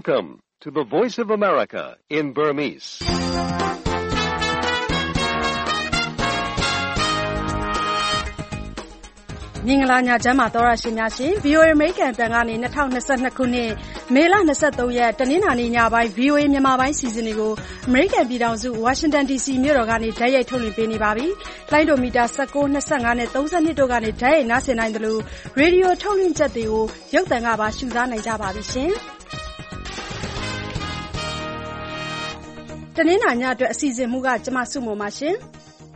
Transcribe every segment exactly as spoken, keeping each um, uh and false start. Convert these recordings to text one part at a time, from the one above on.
Welcome to the Voice of America in Burmese. ။မင်္ဂလာညချမ်းပါသောရရှင်များရှင် ဗွီအိုအေ American အတန်ကနေ၂၀၂၂ခုနှစ်မေလ၂၃ရက်တနင်္လာနေ့ညပိုင်း ဗွီအိုအေ မြန်မာပိုင်းစီစဉ်တွေကို American ပြည်ထောင်စု Washington ဒီ စီ မြို့တော်ကနေဓာတ်ရိုက်ထုတ်လွှင့်ပေးနေပါပြီ။လိုင်းဒိုမီတာ၁၉ ၂၅နဲ့၃၂တို့ကနေဓာတ်ရိုက်နားဆင်နိုင်သလိုရေဒီယိုထုတ်လွှင့်ချက်တွေကိုရုပ်သံကပါရှုစားနိုင်ကြပါပြီရှင်။တနင်္လာညအတွက်အစီအစဉ်မူကကျမစုမုံပါရှင်။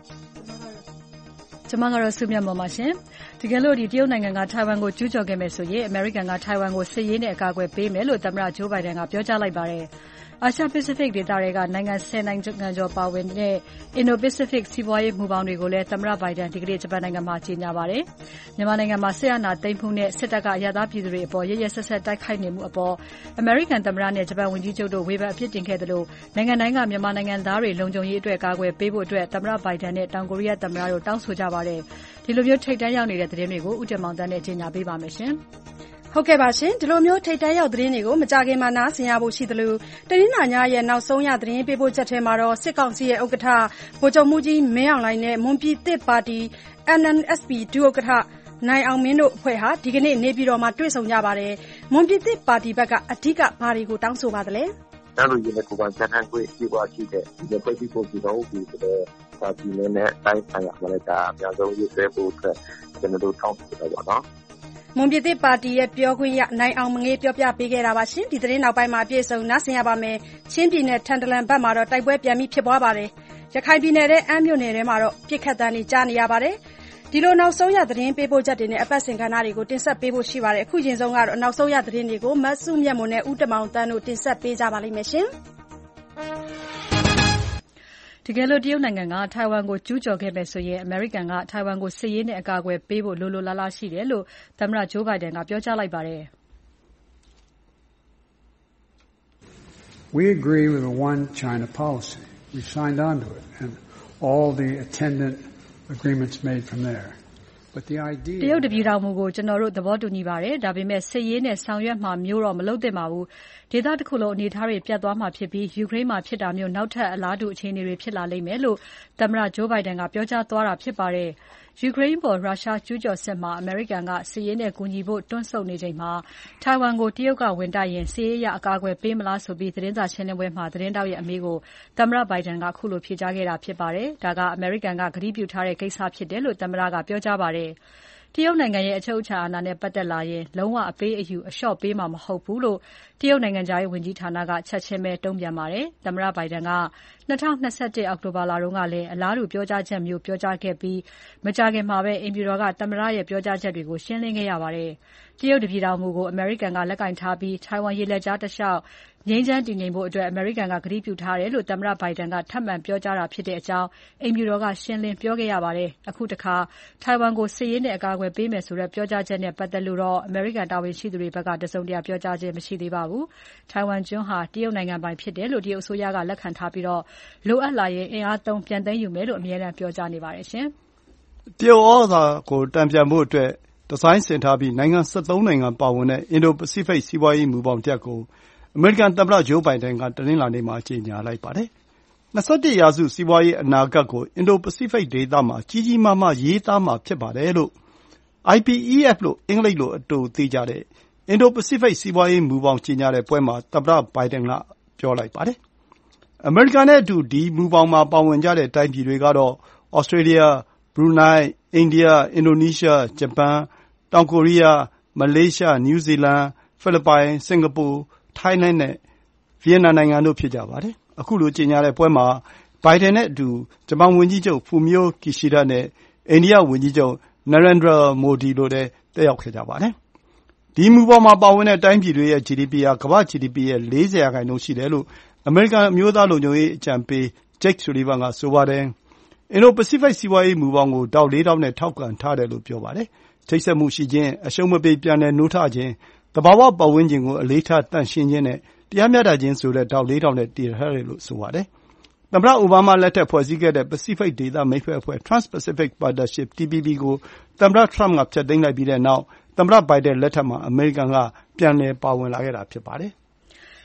ကျမကတော့စုမြတ်မော်ပါရှင်။တကယ်လို့ဒီတရုတ်နိုင်ငံကထိုင်ဝမ်ကိုကျူးကျော်ခဲ့မယ်ဆိုရင်အမေရိကန်ကထိုင်ဝမ်ကိုစစ်ရေးနဲ့အကာအကွယ်ပေးမယ်လို့သမ္မတဂျိုးဘိုင်ဒန်ကပြောကြားလိုက်ပါတယ်။အာရှပစိဖိတ်ဒေသတွေကနိုင်ငံ၁၀နိုင်ငံကျော်ပါဝင်တဲ့ Indo-Pacific စီးပွားရေးမူဘောင်တွေကိုလည်းသမ္မတဘိုင်ဒန်ဒီကနေ့ဂျပန်နိုင်ငံမှာကြေညာပါတယ်။မြန်မာနိုင်ငံမှာစစ်အာဏာသိမ်းမှုနဲ့စစ်တပ်ကအရပ်သားပြည်သူတွေအပေါ်ရရဆက်ဆက်တိုက်ခိုက်နေမှုအပေါ်အမေရိကန်သမ္မတနဲ့ဂျပန်ဝန်ကြီးချုပ်တို့ဝေဖန်အပြစ်တင်ခဲ့သလိုနိုင်ငံတိုင်းကမြန်မာနိုင်ငံသားတွေလုံခြုံရေးအတွက်ကာကွယ်ပေးဖို့အတွက်သမ္မတဘိုင်ဒန်နဲ့တောင်ကိုရီးယားသမ္မတတို့တောင်းဆိုကြပါတယ်။ဒီလိုမျိုးထိပ်တန်းရောက်နေတဲ့သတင်းတွေကိုဦးတင်မောင်တန်းနဲ့ကြေညာပေးပါမယ်ရှင်။ဟုတ်ကဲ့ပါရှင်ဒီလိုမျိုးထိပ်တန်းရောက်သတင်းတွေကိုမကြခင်မှာနားဆင်ရဖို့ရှိသလိုတနင်္လာညရဲ့နောက်ဆုံးရသတင်းပေးပို့ချက်ထဲမှာတော့စစ်ကောင်စီရဲ့ဥက္ကဋ္ဌဗိုလ်ချုပ်မှုကြီးမင်းအောင်လှိုင်နဲ့မွန်ပြည်သစ်ပါတီ N N S P ဒုဥက္ကဋ္ဌနိုင်အောင်မင်းတို့အဖွဲ့ဟာဒီကနေ့နေပြည်တော်မှာတွေ့ဆုံကြပါတယ်မွန်ပြည်သစ်ပါတီဘက်ကအဓိကဘာတွေကိုတောင်းဆိုပါသလဲတန်းလူရင်းနဲ့ကိုယ်ပိုင်စံတန်းခွင့်ပြုပါရှိတဲ့ဒီဖွဲ့စည်းပုံစီတော်ကိုဆိုတဲ့ပါတီနဲ့တိုင်းဆိုင်ရာမှာလည်းဒါအများဆုံးရည်ရွယ်ဖို့အတွက်ကျွန်တော်တို့တောင်းဆိုတော့ပါနော်မွန်ပြည်သစ်ပါတီရဲ့ပြောခွင့်ရနိုင်အောင်မငေးပြောပြပေးခဲ့တာပါရှင်ဒီသတင်းနောက်ပိုင်းမှာအပြည့်စုံနားဆင်ရပါမယ်ချင်းပြည်နယ်ထန်တလန်ဘက်မှာတော့တိုက်ပွဲပြန်ပြီးဖြစ်ပွားပါတယ်ရခိုင်ပြည်နယ်တဲ့အမ်းမြို့နယ်ထဲမှာတော့ပြစ်ခတ်တမ်းတွေကြားနေရပါတယ်ဒီလိုနောက်ဆုံးရသတင်းပေးပို့ချက်တွေနဲ့အပတ်စဉ်ကဏ္ဍတွေကိုတင်ဆက်ပေးဖို့ရှိပါတယ်အခုချိန်ဆုံးကတော့နောက်ဆုံးရသတင်းတွေကိုမတ်စုမြတ်မွန်နဲ့ဦးတမောင်တန်းတို့တင်ဆက်ပေးကြပါလိမ့်မယ်ရှင်တကယ်လို့တရုတ်နိုင်ငံကထိုင်ဝမ်ကိုကျူးကျော်ခဲ့မယ်ဆိုရင်အမေရိကန်ကထိုင်ဝမ်ကိုစစ်ရေးနဲ့အကာအကွယ်ပေးဖို့လိုလိုလားလားရှိတယ်လို့သမ္မတဂျိုးဘိုင်ဒန်ကပြောကြားလိုက်ပါတယ်။ We agree with the one China policy. We signed on to it and all the attendant agreements made from there. But the idea တရုတ်တပြည်ထောင်မူကိုကျွန်တော်တို့သဘောတူညီပါတယ်ဒါပေမဲ့စစ်ရေးနဲ့ဆောင်ရွက်မှာမျိုးတော့မလုပ်သင့်ပါဘူးဒေသတစ်ခုလုံးအနေအထားတွေပြတ်သွားမှာဖြစ်ပြီးယူကရိန်းမှာဖြစ်တာမျိုးနောက်ထပ်အလားတူအခြေအနေတွေဖြစ်လာလိမ့်မယ်လို့သမ္မတဂျိုးဘိုင်ဒန်ကပြောကြားသွားတာဖြစ်ပါတယ်ယူကရိန်းပေါ်ရုရှားကျူးကျော်စစ်မှာအမေရိကန်ကစစ်ရေးနဲ့ကူညီဖို့တွန်းဆုတ်နေချိန်မှာထိုင်ဝမ်ကိုတရုတ်ကဝင်တိုက်ရင်စစ်ရေးအရအကာအကွယ်ပေးမလားဆိုပြီးသတင်းစာရှင်းလင်းပွဲမှာသတင်းတောက်ရဲ့အမေးကိုသမ္မတဘိုင်ဒန်ကခုလိုဖြေကြားခဲ့တာဖြစ်ပါတယ်ဒါကအမေရိကန်ကကတိပြုထားတဲ့ကိစ္စဖြစ်တယ်လို့သမ္မတကပြောကြားပါတယ်တရုတ်နိုင်ငံရဲ့အချုပ်အခြာအာဏာနဲ့ပတ်သက်လာရင်လုံးဝအပေးအယူအလျှော့ပေးမှာမဟုတ်ဘူးလို့တရုတ်နိုင်ငံသားရေးဝန်ကြီးဌာနကချက်ချင်းပဲတုံ့ပြန်ပါတယ်။သမ္မတဘိုင်ဒန်က၂၀၂၁အောက်တိုဘာလတုန်းကလည်းအလားတူပြောကြားချက်မျိုးပြောကြားခဲ့ပြီးမကြာခင်မှာပဲအိမ်ဖြူတော်ကသမ္မတရဲ့ပြောကြားချက်တွေကိုရှင်းလင်းခဲ့ရပါတယ်။တရုတ်တပြည်ထောင်မူကိုအမေရိကန်ကလက်ကင်ထားပြီးထိုင်ဝမ်ရေလက်ကြားတစ်လျှောက်ငြိမ်းချမ်းတည်ငြိမ်ဖို့အတွက်အမေရိကန်ကကတိပြုထားတယ်လို့သမ္မတဘိုင်ဒန်ကထပ်မံပြောကြားတာဖြစ်တဲ့အကြောင်းအိမ်ဖြူတော်ကရှင်းလင်းပြောခဲ့ရပါတယ်။အခုတခါထိုင်ဝမ်ကိုစစ်ရေးနဲ့အကာအကွယ်ပေးမယ်ဆိုတဲ့ပြောကြားချက်နဲ့ပတ်သက်လို့တော့အမေရိကန်တာဝန်ရှိသူတွေဘက်ကတစုံတရာပြောကြားခြင်းမရှိသေးပါဘူး။ထိုင်ဝမ်ကျွန်းဟာတရုတ်နိုင်ငံပိုင်ဖြစ်တယ်လို့တရုတ်အစိုးရကလက်ခံထားပြီးတော့လိုအပ်လာရင်အင်အားသုံးပြန်သိမ်းယူမယ်လို့အမြဲတမ်းပြောကြားနေပါတယ်ရှင်။တရုတ်ဩဇာကိုတံပြန်ဖို့အတွက်ဒီဇိုင်းဆင်ထားပြီးနိုင်ငံ၁၃နိုင်ငံပါဝင်တဲ့ Indo-Pacific စီးပွားရေးမူဘောင်တစ်ရပ်ကိုအမေရိကန်သမ္မတဂျိုးဘိုင်ဒန်ကတနင်္လာနေ့မှာကြေညာလိုက်ပါတယ်။၂၁ရာစုစီးပွားရေးအနာဂတ်ကို Indo-Pacific ဒေသမှာကြီးကြီးမားမားရေးသားမှာဖြစ်ပါတယ်လို့ I P E F လို့အင်္ဂလိပ်လိုအတိုသိကြတဲ့ Indo-Pacific စီးပွားရေးမူဘောင်ကြေညာတဲ့ပွဲမှာသမ္မတဘိုင်ဒန်ကပြောလိုက်ပါတယ်။အမေရိကန်နဲ့အတူဒီမူဘောင်မှာပါဝင်ကြတဲ့တိုင်းပြည်တွေကတော့ Australia, Brunei, India, Indonesia, Japan, တောင်ကိုရီးယား, Malaysia, New Zealand, Philippines, Singapore, Thailand နဲ့ Vietnam နိုင်ငံတို့ဖြစ်ကြပါတယ်။အခုလိုကြေညာတဲ့ပွဲမှာဘိုင်ဒန်နဲ့အတူဂျပန်ဝန်ကြီးချုပ် Fumio Kishida နဲ့အိန္ဒိယဝန်ကြီးချုပ် Narendra Modi တို့လည်းတက်ရောက်ခဲ့ကြပါတယ်။ဒီမူပေါ်မှာပါဝင်တဲ့တိုင်းပြည်တွေရဲ့ G D P ဟာကမ္ဘာ့ G D P ရဲ့၄၀ရာခိုင်နှုန်းရှိတယ်လို့အမေရိကန်အမျိုးသားလုံခြုံရေးအကြံပေး Jake Sullivan ကဆိုပါတယ်။ Indo-Pacific စီးပွားရေးမူဘောင်ကိုဒေါက်လေးထောက်နဲ့ထောက်ခံထားတယ်လို့ပြောပါတယ်။ချိတ်ဆက်မှုရှိခြင်း၊အရှုံးမပေးပြန်လည်နိုးထခြင်း၊သဘာဝပတ်ဝန်းကျင်ကိုအလေးထားသန့်ရှင်းခြင်းနဲ့တရားမျှတခြင်းဆိုတဲ့ဒေါက်လေးထောက်နဲ့တည်ထားတယ်လို့ဆိုပါတယ်။သမ္မတအိုဘားမားလက်ထက်ဖွဲ့စည်းခဲ့တဲ့ Pacific ဒေသမိတ်ဖက်အဖွဲ့ Trans-Pacific Partnership T P P ကိုသမ္မတ Trump ကဖျက်သိမ်းလိုက်ပြီးတဲ့နောက်သမ္မတဘိုင်ဒန်လက်ထက်မှာအမေရိကန်ကပြန်လည်ပါဝင်လာခဲ့တာဖြစ်ပါတယ်။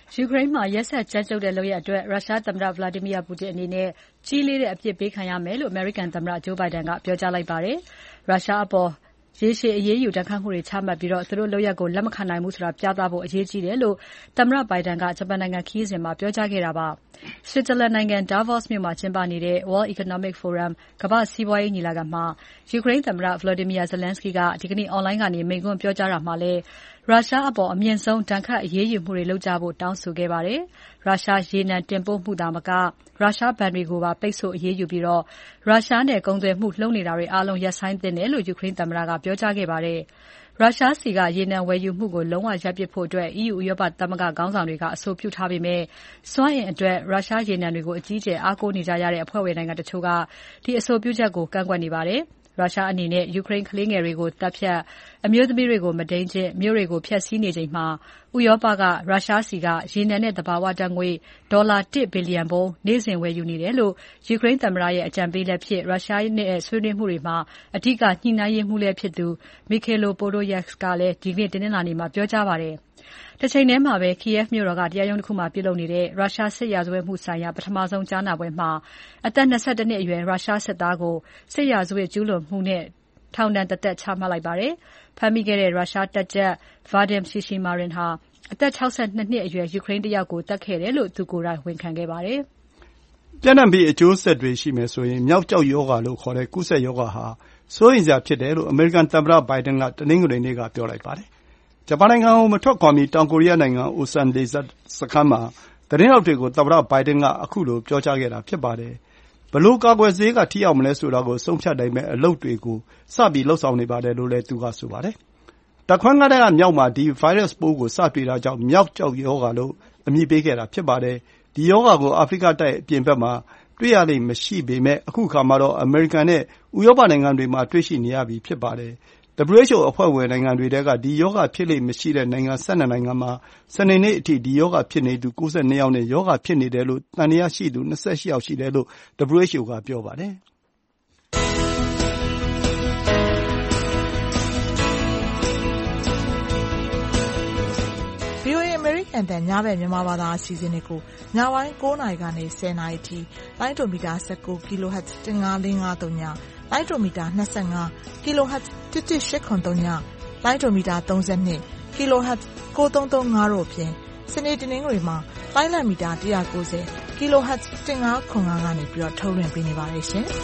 ယူကရိန်းမှာရက်စက်ကြမ်းကြုတ်တဲ့လုပ်ရပ်အတွက်ရုရှားသမ္မတ Vladimir Putin အနေနဲ့ကြီးလေးတဲ့အပြစ်ပေးခံရမယ်လို့ အမေရိကန်သမ္မတ Joe Biden ကပြောကြားလိုက်ပါတယ်။ရုရှားအပေါ်ရေရှည်အရေးယူဒဏ်ခတ်မှုတွေချမှတ်ပြီးသူတို့လုပ်ရပ်ကိုလက်မခံနိုင်ဘူးဆိုတာပြသဖို့အရေးကြီးတယ်လို့သမ္မတ Biden ကဂျပန်နိုင်ငံခရီးစဉ်မှာပြောကြားခဲ့တာပါ။ Switzerland နိုင်ငံ Davos မြို့မှာကျင်းပနေတဲ့ World Economic Forum ကမ္ဘာ့စီးပွားရေးညီလာခံမှာယူကရိန်းသမ္မတ Volodymyr Zelensky ကဒီကနေ့အွန်လိုင်းကနေမိန့်ခွန်းပြောကြားတာမှာလည်းရုရှားအပေါ်အမြင့်ဆုံးဒဏ်ခတ်အရေးယူမှုတွေလုပ်ကြဖို့တောင်းဆိုခဲ့ပါတယ်။ရုရှားရေနံတင်ပို့မှုသာမကရုရှားဘဏ်တွေကိုပါပိတ်ဆို့အရေးယူပြီးရုရှားနဲ့ကုန်သွယ်မှုလှုပ်နေတာတွေအားလုံးရပ်ဆိုင်းသင့်တယ်လို့ယူကရိန်းသမ္မတကပြောကြားခဲ့ပါတယ်။ရုရှားဆီကရေနံဝယ်ယူမှုကိုလုံးဝရပ်ပစ်ဖို့ အီးယူ ဥရောပသမဂ္ဂခေါင်းဆောင်တွေကအဆိုပြုထားပေမဲ့စွမ်းအင်အတွက်ရုရှားရေနံတွေကိုအကြီးအကျယ်အားကိုးနေကြရတဲ့အဖွဲ့ဝင်နိုင်ငံတချို့ကဒီအဆိုပြုချက်ကိုကန့်ကွက်နေပါတယ်။ရုရှားအနေနဲ့ယူကရိန်းကလေးငယ်တွေကိုတပ်ဖြတ်အမျိုးသမီးတွေကိုမုဒိန်းကျင့်မြို့တွေကိုဖျက်ဆီးနေချိန်မှာဥရောပကရုရှားဆီကရေနံနဲ့သဘာဝဓာတ်ငွေဒေါ်လာတစ်ဘီလီယံဖိုးနေ့စဉ်ဝယ်ယူနေတယ်လို့ယူကရိန်းသမ္မတရဲ့အကြံပေးလက်ဖြစ်ရုရှားနဲ့ဆွေးနွေးမှုတွေမှာအဓိကညှိနှိုင်းရေးမှူးလည်းဖြစ်သူ Mikhailo Podolyak ကလည်းဒီနေ့တင်းနှင်းလာနေမှာပြောကြားပါတယ်။တစ်ချိန်တည်းမှာပဲ Kiev မြို့တော်ကတရားရုံးတစ်ခုမှာပြုလုပ်နေတဲ့ရုရှားစစ်ရာဇဝတ်မှုဆိုင်ရာပထမဆုံးကြားနာပွဲမှာအသက်၂၁နှစ်အရွယ်ရုရှားစစ်သားကိုစစ်ရာဇဝတ်ကျူးလွန်မှုနဲ့ထောင်ဒဏ်တစ်သက်ချမှတ်လိုက်ပါတယ်။ဖမ်းမိခဲ့တဲ့ရုရှားတပ်ကြပ် Vadim Shishimarin ဟာအသက်၆၂နှစ်အရွယ်ယူကရိန်းတယောက်ကိုတတ်ခဲ့တယ်လို့သူကိုယ်တိုင်ဝန်ခံခဲ့ပါတယ်။ပြန့်နှံ့ပြီးအကျိုးဆက်တွေရှိမယ်ဆိုရင်မျောက်ကျောက်ရောဂါလို့ခေါ်တဲ့ကူးစက်ရောဂါဟာစိုးရိမ်စရာဖြစ်တယ်လို့အမေရိကန်သမ္မတ Biden ကတနင်္ဂနွေနေ့ကပြောလိုက်ပါတယ်။ဂျပန်နိုင်ငံကိုမထွက်ခွာမီတောင်ကိုရီးယားနိုင်ငံ Osan လေတပ်စခန်းမှာသတင်းထောက်တွေကိုသမ္မတ Biden ကအခုလိုပြောကြားခဲ့တာဖြစ်ပါတယ်။ဘယ်လိုကာကွယ်ဆေးကထိရောက်မလဲဆိုတာကိုဆုံးဖြတ်နိုင်မယ့်အလုပ်တွေကိုစပြီးလုပ်ဆောင်နေပါတယ်လို့လည်းသူကဆိုပါတယ်။ဓာတ်ခွဲခန်းထဲကမျောက်မှာဒီဗိုင်းရပ်စ်ပိုးကိုစတွေ့တာကြောင့်မျောက်ကျောက်ရောဂါလို့အမည်ပေးခဲ့တာဖြစ်ပါတယ်။ဒီရောဂါကိုအာဖရိကတိုက်အပြင်ဘက်မှာတွေ့ရလိမ့်မရှိပေမဲ့အခုခါမှာတော့အမေရိကန်နဲ့ဥရောပနိုင်ငံတွေမှာတွေ့ရှိနေရပြီဖြစ်ပါတယ်။ W H O အဖွဲ့ဝင်နိုင်ငံတွေထဲကဒီရောဂါဖြစ်လိမ့်မရှိတဲ့နိုင်ငံ၁၂နိုင်ငံမှာစနေနေ့အထိဒီရောဂါဖြစ်နေသူ၉၂ယောက်နဲ့ရောဂါဖြစ်နေတယ်လို့သံသယရှိသူ၂၈ယောက်ရှိတယ်လို့ W H O ကပြောပါတယ်။ဗွီအိုအေ American တန်ညဘက်မြန်မာဘာသာအစီအစဉ်တွေကိုညပိုင်း၉နာရီကနေ၁၀နာရီထိလိုင်းဒိုမီတာ၁၉ kilohertz တစ်ငါးလေးငါးသုံးညလိုင်းဒိုမီတာ၂၅ kilohertz တစ်တစ်ရှစ်ခွန်သုံးညလိုင်းဒိုမီတာ၃၂ kilohertz ၉သုံးသုံးငါးတို့အပြင်စနေတနင်္ဂနွေမှာလိုင်းလံမီတာ၁၉၀ kilohertz တစ်ငါးခွန်ငါးကနေပြီးတော့ထုတ်လွှင့်ပေးနေပါတယ်ရှင်။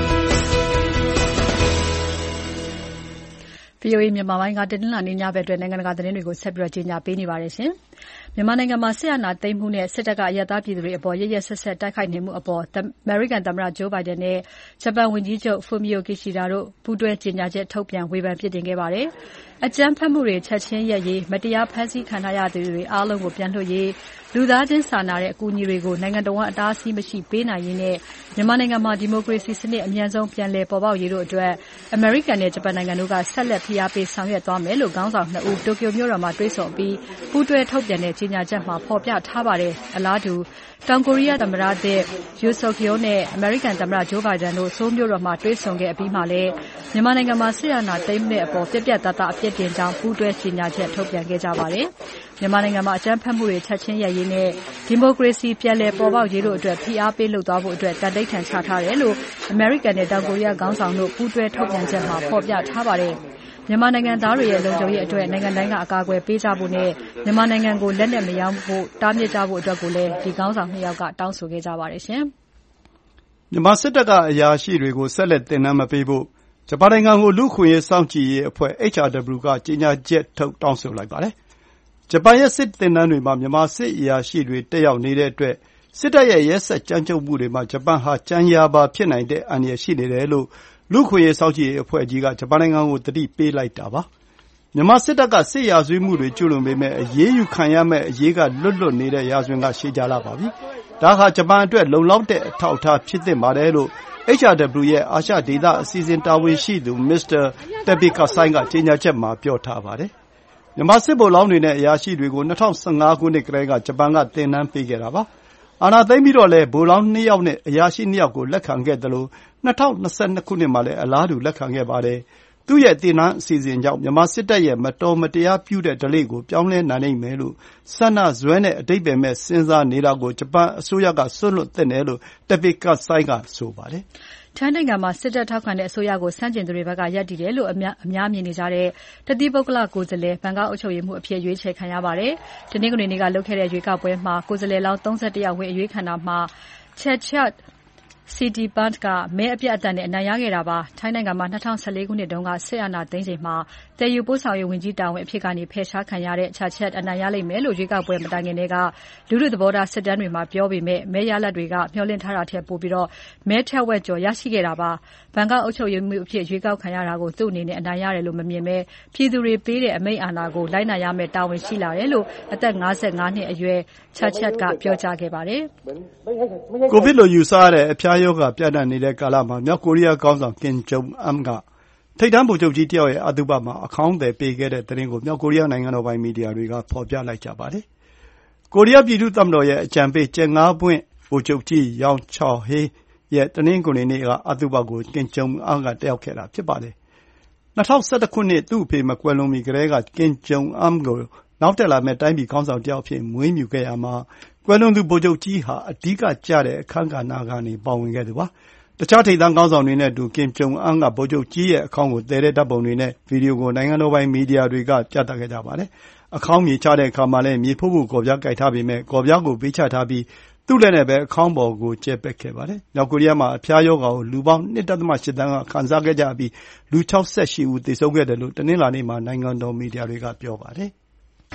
ဗွီအိုအေမြန်မာပိုင်းကတင်းနှင်းလာနေညဘက်အတွက်နိုင်ငံတကာသတင်းတွေကိုဆက်ပြီးကြီးညာပေးနေပါတယ်ရှင်။မြန်မာနိုင်ငံမှာစစ်အာဏာသိမ်းမှုနဲ့စစ်တပ်ကအရပ်သားပြည်သူတွေအပေါ်ရရဆက်ဆက်တိုက်ခိုက်နေမှုအပေါ်အမေရိကန်သမ္မတ Joe Biden နဲ့ဂျပန်ဝန်ကြီးချုပ် Fumio Kishida တို့ပူးတွဲကြေညာချက်ထုတ်ပြန်ဝေဖန်ပြစ်တင်ခဲ့ပါတယ်။အကြမ်းဖက်မှုတွေချက်ချင်းရပ်ရေးမတရားဖမ်းဆီးခံထားရသူတွေအားလုံးကိုပြန်လွှတ်ရေးလူသားချင်းစာနာတဲ့အကူအညီတွေကိုနိုင်ငံတော်ဝန်အတားအဆီးမရှိပေးနိုင်ရေးနဲ့မြန်မာနိုင်ငံမှာဒီမိုကရေစီစနစ်အမြန်ဆုံးပြန်လည်ပေါ်ပေါက်ရေးတို့အတွက်အမေရိကန်နဲ့ဂျပန်နိုင်ငံတို့ကဆက်လက်ဖိအားပေးဆောင်ရွက်သွားမယ်လို့ခေါင်းဆောင်နှစ်ဦးတိုကျိုမြို့တော်မှာတွေ့ဆုံပြီးပူးတွဲထုတ်ပြန်တဲ့ကြေညာချက်မှာဖော်ပြထားပါတယ်။အလားတူတောင်ကိုရီးယားသမ္မတသစ် Yoon Suk Yeol နဲ့အမေရိကန်သမ္မတ Joe Biden တို့ဆိုးလ်မြို့တော်မှာတွေ့ဆုံခဲ့အပြီးမှာလည်းမြန်မာနိုင်ငံမှာစစ်အာဏာသိမ်းတဲ့အပေါ်ပြက်ပြက်သားသားအပြစ်တင်ကြောင်းပူးတွဲကြေညာချက်ထုတ်ပြန်ခဲ့ကြပါတယ်။မြန်မာနိုင်ငံမှာအကြမ်းဖက်မှုတွေချက်ချင်းရပ်ရေးနဲ့ဒီမိုကရေစီပြန်လည်ပေါ်ပေါက်ရေးတို့အတွက်ဖိအားပေးလုပ်သွားဖို့အတွက်တန်တိတ်ထန်ချထားတယ်လို့အမေရိကန်နဲ့တောင်ကိုရီးယားခေါင်းဆောင်တို့ပူးတွဲထုတ်ပြန်ချက်မှာဖော်ပြထားပါတယ်။မြန်မာနိုင်ငံသားတွေရဲ့လုံခြုံရေးအတွက်နိုင်ငံတိုင်းကအကာအကွယ်ပေးကြဖို့နဲ့မြန်မာနိုင်ငံကိုလက်နက်မရောင်းဖို့တားမြစ်ကြဖို့အတွက်ကိုလည်းဒီခေါင်းဆောင်နှစ်ယောက်ကတောင်းဆိုခဲ့ကြပါတယ်ရှင်။မြန်မာစစ်တပ်ကအရာရှိတွေကိုဆက်လက်တင်နန်းမပေးဖို့ဂျပန်နိုင်ငံကိုလူခွင့်ရေးစောင့်ကြည့်ရေးအဖွဲ့ H R W ကကြေညာချက်ထုတ်တောင်းဆိုလိုက်ပါတယ်။ဂျပန်ရဲ့စစ်တင်နန်းတွေမှာမြန်မာစစ်အရာရှိတွေတက်ရောက်နေတဲ့အတွက်စစ်တပ်ရဲ့ရဲစက်ကြမ်းကြုတ်မှုတွေမှာဂျပန်ဟာကြံရာပါဖြစ်နိုင်တဲ့အန္တရာယ်ရှိနေတယ်လို့လူခွင့်ရေးစောင့်ကြည့်ရေးအဖွဲ့ကြီးကဂျပန်နိုင်ငံကိုသတိပေးလိုက်တာပါ။မြန်မာစစ်တပ်ကစစ်ရာဇဝတ်မှုတွေကျူးလွန်ပေမဲ့အရေးယူခံရမယ့်အရေးကလွတ်လွတ်နေတဲ့ရာဇဝင်ကရှည်ကြလာပါပြီ။ဒါဟာဂျပန်အတွက်လုံလောက်တဲ့အထောက်အထားဖြစ်သင့်ပါတယ်လို့ H R W ရဲ့အာရှဒေသအစီအစဉ်တာဝန်ရှိသူ မစ္စတာ Teppei Kasai ကကြေညာချက်မှာပြောထားပါတယ်။မြန်မာစစ်ဗိုလ်လောင်းတွေနဲ့အရာရှိတွေကို၂၀၁၅ခုနှစ်ကတည်းကဂျပန်ကသင်တန်းပေးခဲ့တာပါ။အာဏာသိမ်းပြီးတော့လည်းဗိုလ်လောင်းနှစ်ယောက်နဲ့အရာရှိနှစ်ယောက်ကိုလက်ခံခဲ့သလို၂၀၂၂ခုနှစ်မှာလည်းအလားတူလက်ခံခဲ့ပါတယ်။သူ့ရဲ့တည်နှံအစီအစဉ်ကြောင့်မြန်မာစစ်တပ်ရဲ့မတော်မတရားပြုတဲ့ဓလေ့ကိုပြောင်းလဲနိုင်နိုင်မယ်လို့ဆန္ဒဇွဲနဲ့အဓိပ္ပာယ်မဲ့စဉ်းစားနေတာကိုဂျပန်အစိုးရကစွန့်လွှတ်သင့်တယ်လို့တပစ်ကဆိုင်းကဆိုပါတယ်။ထိုင်းနိုင်ငံမှာစစ်တပ်ထောက်ခံတဲ့အစိုးရကိုဆန့်ကျင်သူတွေဘက်ကရပ်တည်တယ်လို့အများအများမြင်နေကြတဲ့တတိပုဂ္ဂလကိုယ်စားလှယ်ဘန်ကောက်အုပ်ချုပ်ရေးမှူးအဖြစ်ရွေးချယ်ခံရပါတယ်။ဒီနေ့ကနေနေ့ကလုပ်ခဲ့တဲ့ရွေးကောက်ပွဲမှာကိုယ်စားလှယ်လောင်းသုံးဆယ့်တစ်ယောက်ဝင်အရွေးခံတာမှာ Chachak Sitipant ကမဲအပြတ်အသတ်နဲ့အနိုင်ရခဲ့တာပါ။ထိုင်းနိုင်ငံမှာ၂၀၁၄ခုနှစ်တုန်းကစစ်အာဏာသိမ်းချိန်မှာတည်ယူပို့ဆောင်ရေးဝန်ကြီးတာဝန်အဖြစ်ကနေဖယ်ရှားခံရတဲ့ Chachak အနိုင်ရလိမ့်မယ်လို့ရွေးကောက်ပွဲမတိုင်ခင်ကလူထုသဘောထားစစ်တမ်းတွေမှာပြောပေမဲ့မဲရလဒ်တွေကမျှော်လင့်ထားတာထက်ပိုပြီးမဲထက်ဝက်ကျော်ရရှိခဲ့တာပါ။ဘန်ကောက်အုပ်ချုပ်ရေးမှူးအဖြစ်ရွေးကောက်ခံရတာကိုသူ့အနေနဲ့အနိုင်ရတယ်လို့မမြင်ဘဲပြည်သူတွေပေးတဲ့အမိန့်အာဏာကိုလိုက်နာရမယ့်တာဝန်ရှိလာတယ်လို့အသက်၅၅နှစ်အရွယ် Chachak ကပြောကြားခဲ့ပါတယ်။ကိုဗစ်လိုယူဆရတဲ့အဖျားရောဂါပြန့်နှံ့နေတဲ့ကာလမှာမြောက်ကိုရီးယားခေါင်းဆောင်ကင်ဂျုံအမ်ကထိပ်တန်းဗိုလ်ချုပ်ကြီးတယောက်ရဲ့အသုဘမှာအခေါင်းသည်ပေးခဲ့တဲ့သတင်းကိုမြောက်ကိုရီးယားနိုင်ငံတော်ပိုင်မီဒီယာတွေကဖော်ပြလိုက်ကြပါတယ်။ကိုရီးယားပြည်သူ့တပ်မတော်ရဲ့အကြံပေးကြက်ငါးပွင့်ဗိုလ်ချုပ်ကြီးယောင်ချော်ဟေးရဲ့တနင်္ဂနွေနေ့ကအသုဘကိုကင်ဂျုံအမ်ကတက်ရောက်ခဲ့တာဖြစ်ပါတယ်။၂၀၁၁ခုနှစ်သူ့အဖေမကွယ်လွန်မီကတည်းကကင်ဂျုံအမ်ကိုနောက်တက်လာမယ့်တိုင်းပြည်ခေါင်းဆောင်တယောက်အဖြစ်မွေးမြူခဲ့ရမှာကွယ်လွန်သူဗိုလ်ချုပ်ကြီးဟာအဓိကကျတဲ့အခန်းကဏ္ဍကနေပါဝင်ခဲ့သူပါ။တခြားထိပ်တန်းခေါင်းဆောင်တွေနဲ့အတူကင်ဂျုံအမ်ကဗိုလ်ချုပ်ကြီးရဲ့အခေါင်းကိုသယ်တဲ့ဓာတ်ပုံတွေနဲ့ဗီဒီယိုကိုနိုင်ငံတော်ပိုင်မီဒီယာတွေကပြသခဲ့ကြပါတယ်။အခေါင်းမြေချတဲ့အခါမှာလည်းမြေဖို့ဖို့ကော်ပြားကိုက်ထားပေမဲ့ကော်ပြားကိုဘေးချထားပြီးသူ့လက်နဲ့ပဲအခေါင်းပေါ်ကိုကျဲပက်ခဲ့ပါတယ်။မြောက်ကိုရီးယားမှာအဖျားရောဂါကိုလူပေါင်း ၂.၈ သန်းကခံစားခဲ့ကြပြီးလူ၆၈ဦးသေဆုံးခဲ့တယ်လို့တနင်္လာနေ့မှာနိုင်ငံတော်မီဒီယာတွေကပြောပါတယ်။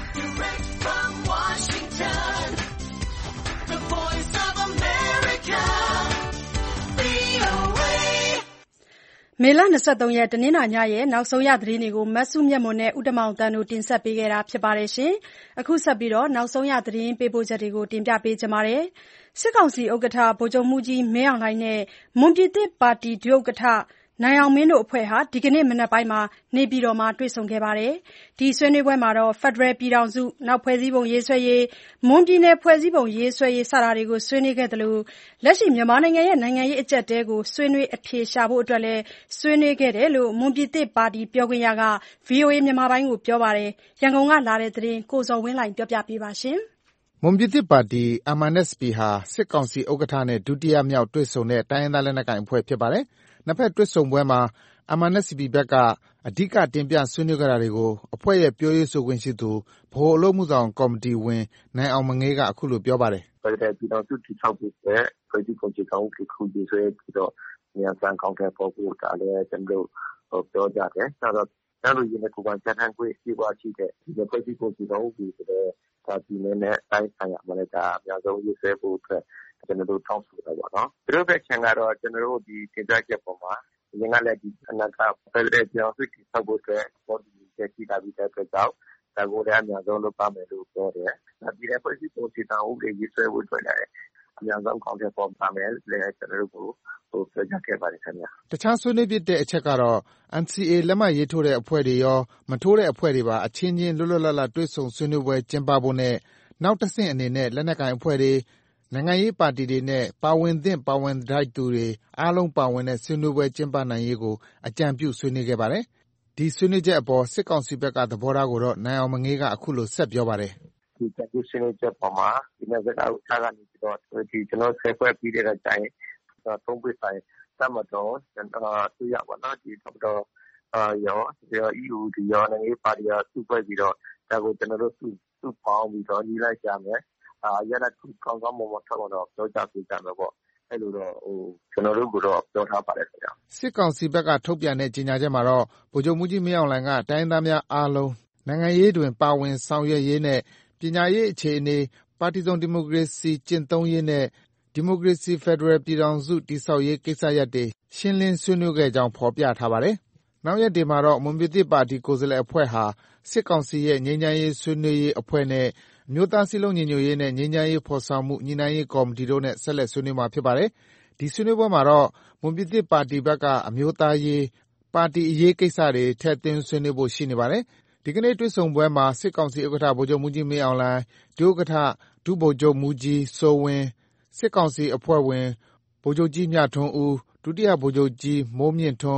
မေလ၂၃ရက်တနင်္လာညရဲ့နောက်ဆုံးရသတင်းတွေကိုမစုမြတ်မွန်နဲ့ဦးတမောင်တန်းတို့တင်ဆက်ပေးခဲ့တာဖြစ်ပါတယ်ရှင်။အခုဆက်ပြီးနောက်ဆုံးရသတင်းပေးပို့ချက်တွေကိုတင်ပြပေးကြပါမယ်။စစ်ကောင်စီဥက္ကဋ္ဌဗိုလ်ချုပ်မှူးကြီးမင်းအောင်လှိုင်နဲ့မွန်ပြည်သစ်ပါတီဒုဥက္ကဋ္ဌနိုင်အောင်မင်းတို့အဖွဲ့ဟာဒီကနေ့မနက်ပိုင်းမှာနေပြည်တော်မှာတွေ့ဆုံခဲ့ပါတယ်။ဒီဆွေးနွေးပွဲမှာဖက်ဒရယ်ပြည်ထောင်စုနောက်ဖွဲ့စည်းပုံရေးဆွဲရေးမွန်ပြည်နယ်ဖွဲ့စည်းပုံရေးဆွဲရေးစတာတွေကိုဆွေးနွေးခဲ့သလိုလက်ရှိမြန်မာနိုင်ငံရဲ့နိုင်ငံရေးအကျပ်အတည်းကိုဆွေးနွေးအဖြေရှာဖို့အတွက်လည်းဆွေးနွေးခဲ့တယ်လို့မွန်ပြည်သစ်ပါတီပြောခွင့်ရက ဗွီအိုအေမြန်မာပိုင်းကိုပြောပါတယ်။ရန်ကုန်ကလာတဲ့သတင်းကိုဇော်ဝင်းလှိုင်ပြောပြပေးပါရှင်။မွန်ပြည်သစ်ပါတီ အမ် အန် အက်စ် ပီ ဟာစစ်ကောင်စီဥက္ကဋ္ဌနဲ့ဒုတိယမြောက်တွေ့ဆုံတဲ့တိုင်းရင်းသားလက်နက်ကိုင်အဖွဲ့ဖြစ်ပါတယ်။နှစ်ဖက်တွေ့ဆုံပွဲမှာ အမ် အန် အက်စ် ပီ ဘက်ကအဓိကတင်ပြဆွေးနွေးခဲ့တာတွေကိုအဖွဲ့ရဲ့ပြောရေးဆိုခွင့်ရှိသူဗဟိုအလုပ်မှုဆောင်ကော်မတီဝင်နိုင်အောင်မငေးကအခုလိုပြောပါတယ်။ဖက်ဒရယ်ပြည်ထောင်စုတည်ဆောက်ဖို့နဲ့ဖွဲ့စည်းပုံအခြေခံဥပဒေခုရေးဆွဲပြီးတော့မြန်ဆန်ကောင်းတဲ့ပေါ်ဖို့ဒါလည်းကျွန်တော်တို့ပြောကြတယ်။ဒါတော့ကျွန်တော်ရင်းနဲ့ကိုယ်ပိုင်စံတန်းခွင့်ရှိပါရှိတဲ့ဒီဖွဲ့စည်းပုံအခြေခံဥပဒေဆိုတဲ့ဒါဒီနဲ့တိုင်းဆိုင်ရာမှာလည်းဒါအများဆုံးရေးဆွဲဖို့အတွက်ကျွန်တော်တို့တောင်းဆိုတာပေါ့နော်။ဒီလိုပဲချင်ကတော့ကျွန်တော်တို့ဒီတင်ပြချက်ပေါ်မှာရင်းကလည်းဒီအနာဂတ်ဖက်ဒရယ်ပြည်ထောင်စုတည်ဆောက်ဖို့အတွက်ပေါ်ဒီချက်ရှိတာပြီးတဲ့အတွက်ကြောင့်ဒါကိုလည်းအများဆုံးလုပ်ပါမယ်လို့ပြောတယ်။ဒါဒီလည်းဖွဲ့စည်းပုံအခြေခံဥပဒေရေးဆွဲဖို့အတွက်လည်းအများဆုံးကောင်းတဲ့ပေါ်ပါမယ်လည်းကျွန်တော်တို့ကိုဟိုပြောကြခဲ့ပါတယ်ခင်ဗျာ။တခြားဆွေးနွေးပြတဲ့အချက်ကတော့ အန် စီ အေ လက်မှတ်ရေးထိုးတဲ့အဖွဲ့တွေရောမထိုးတဲ့အဖွဲ့တွေပါအချင်းချင်းလွတ်လွတ်လပ်လပ်တွေ့ဆုံဆွေးနွေးပွဲကျင်းပဖို့နဲ့နောက်တစ်ဆင့်အနေနဲ့လက်နက်ကိုင်အဖွဲ့တွေနိုင်ငံရေးပါတီတွေနဲ့ပါဝင်သင့်ပါဝင်ထိုက်သူတွေအားလုံးပါဝင်တဲ့ဆွေးနွေးပွဲကျင်းပနိုင်ရေးကိုအကြံပြုဆွေးနွေးခဲ့ပါတယ်။ဒီဆွေးနွေးချက်အပေါ်စစ်ကောင်စီဘက်ကသဘောထားကိုတော့နိုင်အောင်မငေးကအခုလိုဆက်ပြောပါတယ်။ဒီကြည့်ဆွေးနွေးချက်ပေါ်မှာဒီနေ့ကဥစ္စာကနေပြီးတော့ဒီကျွန်တော်ဆက်ဖွဲ့ပြီးတဲ့အတိုင်းသုံးပွင့်ဆိုင်တမတော်ကျွန်တော်သူရပါတော့ဒီတော့အာရောရော အီးယူ ဒီရောနိုင်ငံရေးပါတီကစုဖွဲ့ပြီးတော့ဒါကိုကျွန်တော်တို့စုစုပေါင်းပြီးတော့ညီလိုက်ကြမယ်။အာရတဲ့ကောင်းကောင်းမွန်မွန်ထောက်တော့ပြောကြပြကြမယ်ပေါ့။အဲ့လိုတော့ဟိုကျွန်တော်တို့ကတော့ပြောထားပါတယ်ခင်ဗျာစစ်ကောင်စီဘက်ကထုတ်ပြန်တဲ့ကြေညာချက်မှာတော့ဗိုလ်ချုပ်မှူးကြီးမင်းအောင်လှိုင်ကတိုင်းသားများအားလုံးနိုင်ငံရေးတွင်ပါဝင်ဆောင်ရွက်ရေးနဲ့ပညာရေးအခြေအနေပါတီစုံဒီမိုကရေစီကျင့်သုံးရေးနဲ့ဒီမိုကရေစီဖက်ဒရယ်ပြည်ထောင်စုတည်ဆောက်ရေးကိစ္စရပ်တွေရှင်းလင်းဆွေးနွေးခဲ့ကြောင်းဖော်ပြထားပါတယ်။နောက်ရက်တွေမှာတော့မွန်ပြည်သစ်ပါတီကိုယ်စားလှယ်အဖွဲ့ဟာစစ်ကောင်စီရဲ့ငြိမ်းချမ်းရေးဆွေးနွေးရေးအဖွဲ့နဲ့အမျိုးသားစည်းလုံးညီညွတ်ရေးနဲ့ငြိမ်းချမ်းရေးဖော်ဆောင်မှုညှိနှိုင်းရေးကော်မတီတို့နဲ့ဆက်လက်ဆွေးနွေးမှာဖြစ်ပါတယ်။ဒီဆွေးနွေးပွဲမှာတော့မွန်ပြည်သစ်ပါတီဘက်ကအမျိုးသားရေးပါတီအရေးကိစ္စတွေထည့်သွင်းဆွေးနွေးဖို့ရှိနေပါတယ်။ဒီကနေ့တွေ့ဆုံပွဲမှာစစ်ကောင်စီဥက္ကဋ္ဌဗိုလ်ချုပ်မှူးကြီးမင်းအောင်လှိုင်ဒုဥက္ကဋ္ဌဒုဗိုလ်ချုပ်မှူးကြီးစိုးဝင်းစစ်ကောင်စီအဖွဲ့ဝင်ဗိုလ်ချုပ်ကြီးမြထွန်းဦးဒုတိယဗိုလ်ချုပ်ကြီးမိုးမြင့်ထွန်းဒ